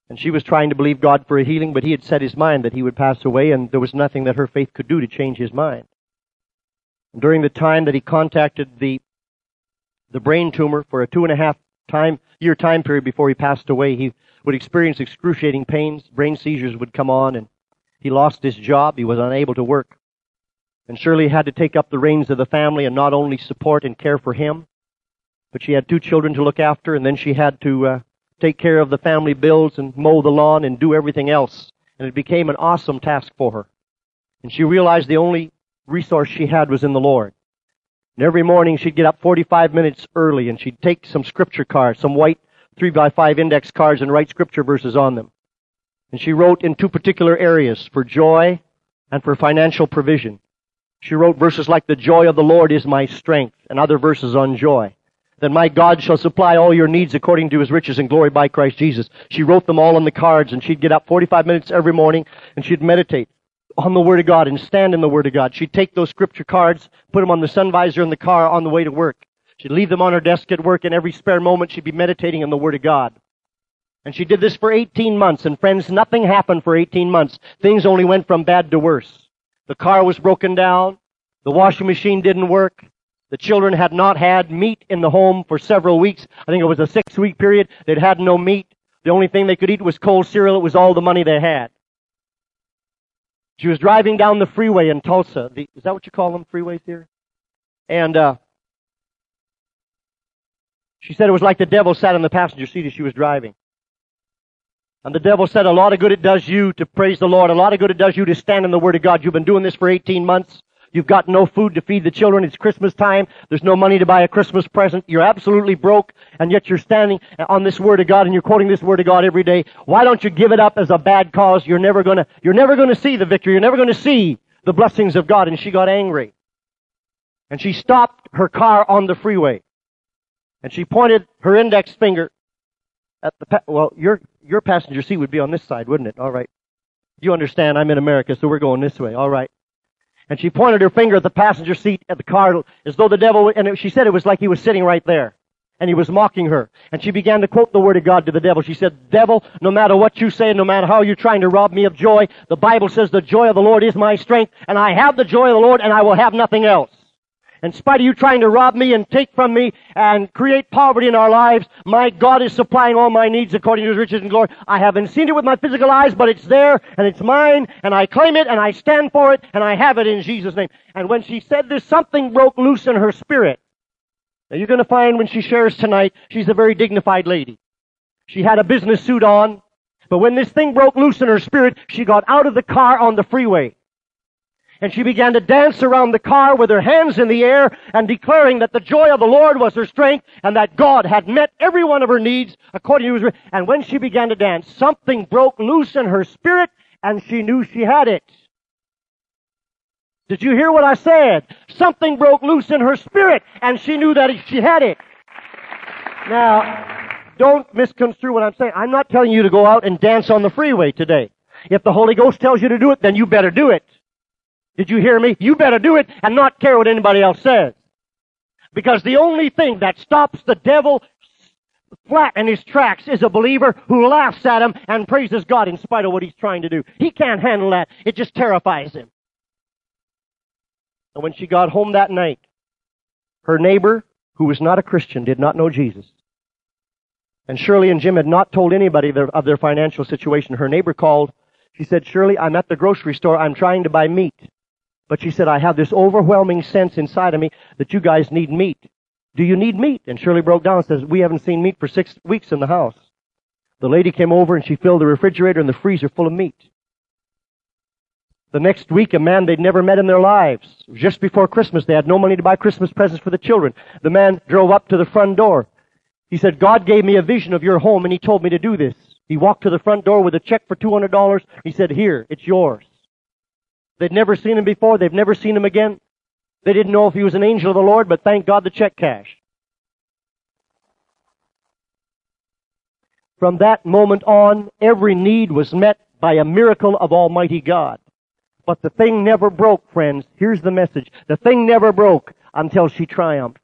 And she was trying to believe God for a healing, but he had set his mind that he would pass away, and there was nothing that her faith could do to change his mind. And during the time that he contacted the brain tumor for a 2.5-year time period before he passed away, he would experience excruciating pains. Brain seizures would come on, and he lost his job. He was unable to work. And Shirley had to take up the reins of the family and not only support and care for him, but she had 2 children to look after, and then she had to take care of the family bills and mow the lawn and do everything else. And it became an awesome task for her. And she realized the only resource she had was in the Lord. And every morning she'd get up 45 minutes early, and she'd take some scripture cards, some white 3x5 index cards, and write scripture verses on them. And she wrote in 2 particular areas, for joy and for financial provision. She wrote verses like, the joy of the Lord is my strength, and other verses on joy. That my God shall supply all your needs according to his riches and glory by Christ Jesus. She wrote them all on the cards, and she'd get up 45 minutes every morning, and she'd meditate on the Word of God and stand in the Word of God. She'd take those scripture cards, put them on the sun visor in the car on the way to work. She'd leave them on her desk at work, and every spare moment she'd be meditating on the Word of God. And she did this for 18 months, and friends, nothing happened for 18 months. Things only went from bad to worse. The car was broken down. The washing machine didn't work. The children had not had meat in the home for several weeks. I think it was a 6-week period. They'd had no meat. The only thing they could eat was cold cereal. It was all the money they had. She was driving down the freeway in Tulsa. Is that what you call them, freeways here? And she said it was like the devil sat in the passenger seat as she was driving. And the devil said, a lot of good it does you to praise the Lord. A lot of good it does you to stand in the Word of God. You've been doing this for 18 months. You've got no food to feed the children. It's Christmas time. There's no money to buy a Christmas present. You're absolutely broke, and yet you're standing on this Word of God, and you're quoting this Word of God every day. Why don't you give it up as a bad cause? You're never gonna see the victory. You're never gonna see the blessings of God. And she got angry. And she stopped her car on the freeway. And she pointed her index finger at your passenger seat would be on this side, wouldn't it? All right. You understand, I'm in America, so we're going this way. All right. And she pointed her finger at the passenger seat at the car as though the devil, she said it was like he was sitting right there. And he was mocking her. And she began to quote the Word of God to the devil. She said, devil, no matter what you say, no matter how you're trying to rob me of joy, the Bible says the joy of the Lord is my strength, and I have the joy of the Lord, and I will have nothing else. In spite of you trying to rob me and take from me and create poverty in our lives, my God is supplying all my needs according to his riches and glory. I haven't seen it with my physical eyes, but it's there, and it's mine, and I claim it, and I stand for it, and I have it in Jesus' name. And when she said this, something broke loose in her spirit. Now you're going to find when she shares tonight, she's a very dignified lady. She had a business suit on, but when this thing broke loose in her spirit, she got out of the car on the freeway. And she began to dance around the car with her hands in the air and declaring that the joy of the Lord was her strength and that God had met every one of her needs according to his riches. And when she began to dance, something broke loose in her spirit and she knew she had it. Did you hear what I said? Something broke loose in her spirit and she knew that she had it. Now, don't misconstrue what I'm saying. I'm not telling you to go out and dance on the freeway today. If the Holy Ghost tells you to do it, then you better do it. Did you hear me? You better do it and not care what anybody else says. Because the only thing that stops the devil flat in his tracks is a believer who laughs at him and praises God in spite of what he's trying to do. He can't handle that. It just terrifies him. And when she got home that night, her neighbor, who was not a Christian, did not know Jesus. And Shirley and Jim had not told anybody of their financial situation. Her neighbor called. She said, Shirley, I'm at the grocery store. I'm trying to buy meat. But she said, I have this overwhelming sense inside of me that you guys need meat. Do you need meat? And Shirley broke down and says, we haven't seen meat for 6 weeks in the house. The lady came over and she filled the refrigerator and the freezer full of meat. The next week, a man they'd never met in their lives. Just before Christmas, they had no money to buy Christmas presents for the children. The man drove up to the front door. He said, God gave me a vision of your home and he told me to do this. He walked to the front door with a check for $200. He said, here, it's yours. They'd never seen him before. They've never seen him again. They didn't know if he was an angel of the Lord, but thank God the check cashed. From that moment on, every need was met by a miracle of Almighty God. But the thing never broke, friends. Here's the message. The thing never broke until she triumphed.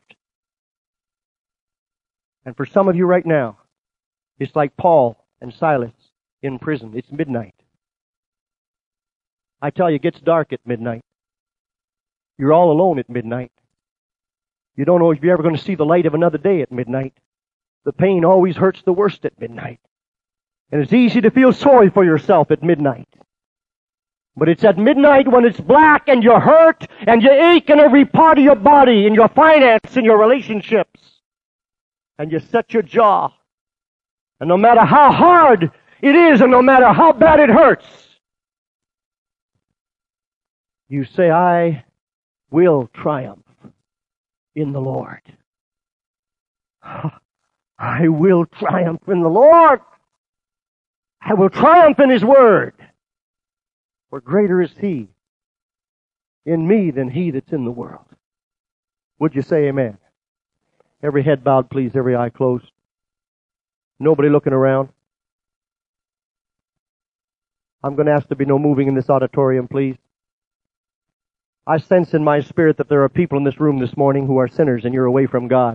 And for some of you right now, it's like Paul and Silas. in prison. It's midnight. I tell you, it gets dark at midnight. You're all alone at midnight. You don't know if you're ever going to see the light of another day at midnight. The pain always hurts the worst at midnight. And it's easy to feel sorry for yourself at midnight. But it's at midnight when it's black and you hurt and you ache in every part of your body, in your finance, in your relationships. And you set your jaw. And no matter how hard it is and no matter how bad it hurts, you say, I will triumph in the Lord. I will triumph in the Lord. I will triumph in His Word. For greater is He in me than he that's in the world. Would you say amen? Every head bowed, please, every eye closed. Nobody looking around. I'm going to ask there be no moving in this auditorium, please. I sense in my spirit that there are people in this room this morning who are sinners and you're away from God.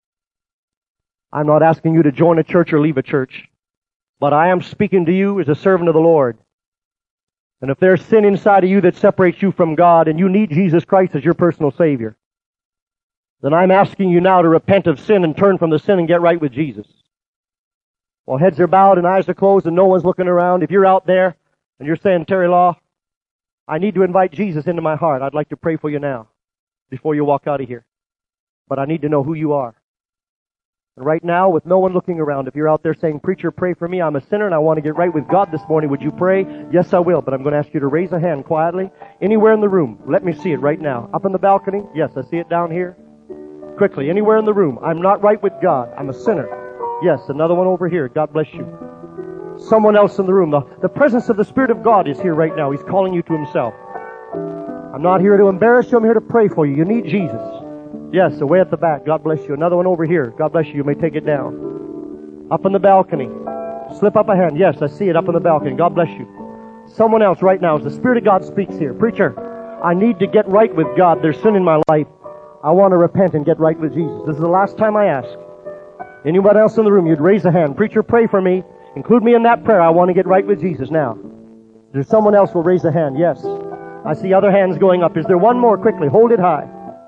I'm not asking you to join a church or leave a church, but I am speaking to you as a servant of the Lord. And if there's sin inside of you that separates you from God and you need Jesus Christ as your personal Savior, then I'm asking you now to repent of sin and turn from the sin and get right with Jesus. While heads are bowed and eyes are closed and no one's looking around, if you're out there and you're saying, Terry Law, I need to invite Jesus into my heart, I'd like to pray for you now before you walk out of here. But I need to know who you are. And right now, with no one looking around, if you're out there saying, Preacher, pray for me, I'm a sinner and I want to get right with God this morning, would you pray? Yes, I will, but I'm going to ask you to raise a hand quietly. Anywhere in the room, let me see it right now. Up on the balcony? Yes, I see it down here. Quickly, anywhere in the room, I'm not right with God, I'm a sinner. Yes, another one over here, God bless you. Someone else in the room, the presence of the Spirit of God is here right now, He's calling you to Himself. I'm not here to embarrass you, I'm here to pray for you. You need Jesus. Yes, away at the back. God bless you. Another one over here. God bless you. You may take it down. Up on the balcony. Slip up a hand. Yes, I see it up on the balcony. God bless you. Someone else right now, as the Spirit of God speaks here. Preacher, I need to get right with God. There's sin in my life. I want to repent and get right with Jesus. This is the last time I ask. Anyone else in the room, you'd raise a hand. Preacher, pray for me. Include me in that prayer. I want to get right with Jesus now. There's someone else will raise a hand. Yes. I see other hands going up. Is there one more? Quickly. Hold it high.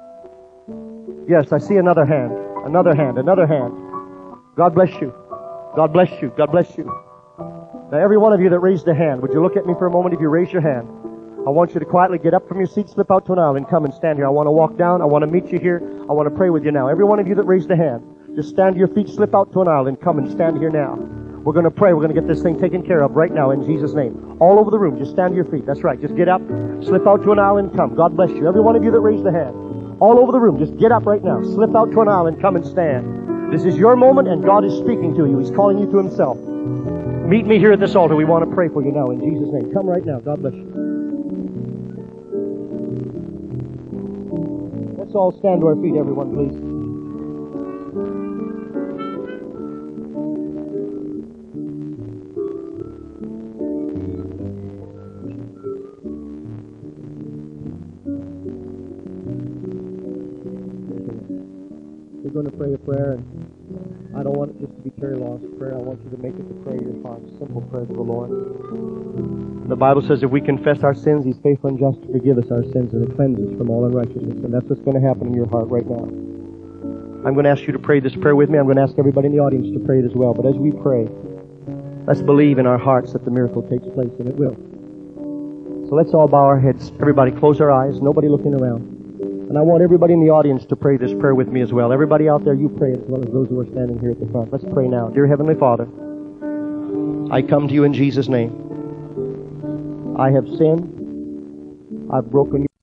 Yes, I see another hand. Another hand. Another hand. God bless you. God bless you. God bless you. Now, every one of you that raised a hand, would you look at me for a moment if you raise your hand? I want you to quietly get up from your seat, slip out to an aisle, and come and stand here. I want to walk down. I want to meet you here. I want to pray with you now. Every one of you that raised a hand, just stand to your feet, slip out to an aisle, and come and stand here now. We're going to pray. We're going to get this thing taken care of right now in Jesus' name. All over the room, just stand to your feet. That's right. Just get up, slip out to an aisle, and come. God bless you. Every one of you that raised a hand. All over the room, just get up right now. Slip out to an aisle and come and stand. This is your moment and God is speaking to you. He's calling you to Himself. Meet me here at this altar. We want to pray for you now in Jesus' name. Come right now. God bless you. Let's all stand to our feet, everyone, please. We're going to pray a prayer, and I don't want it just to be Terry Law's prayer. I want you to make it the prayer of your heart, a simple prayer to the Lord. The Bible says if we confess our sins, He's faithful and just to forgive us our sins and to cleanse us from all unrighteousness. And that's what's going to happen in your heart right now. I'm going to ask you to pray this prayer with me. I'm going to ask everybody in the audience to pray it as well. But as we pray, let's believe in our hearts that the miracle takes place, and it will. So let's all bow our heads. Everybody close our eyes, nobody looking around. And I want everybody in the audience to pray this prayer with me as well. Everybody out there, you pray as well as those who are standing here at the front. Let's pray now. Dear Heavenly Father, I come to you in Jesus' name. I have sinned. I've broken you.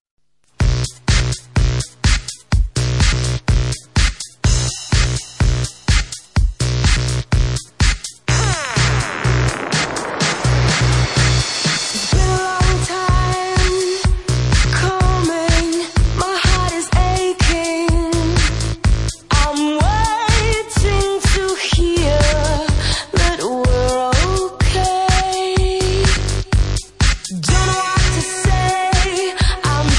Don't know what to say. I'm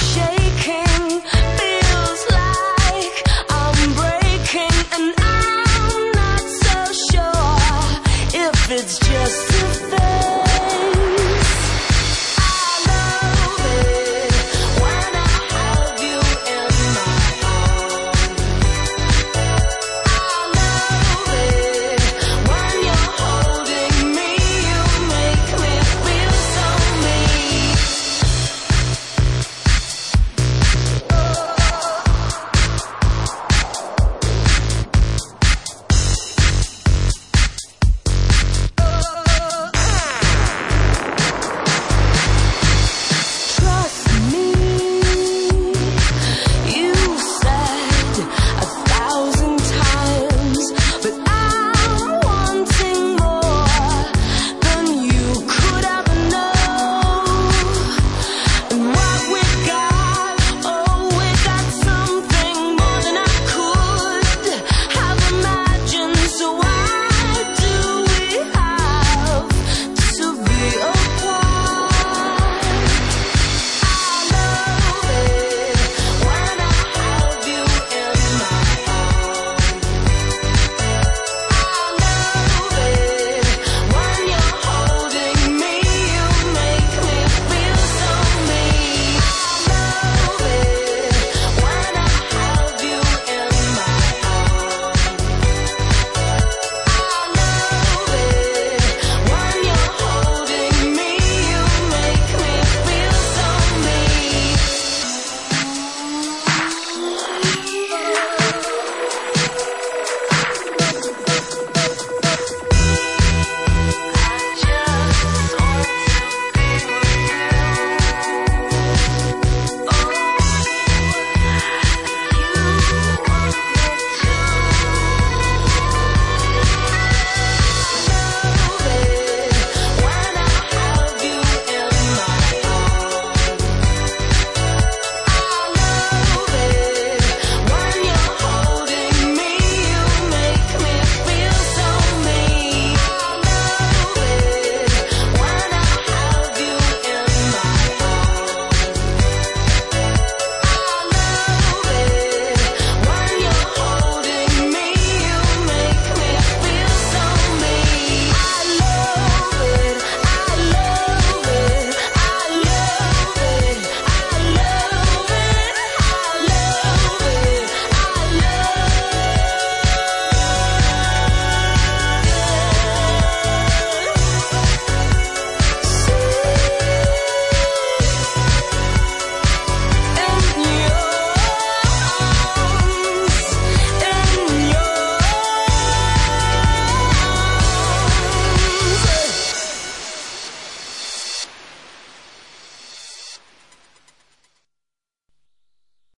it's just a phase.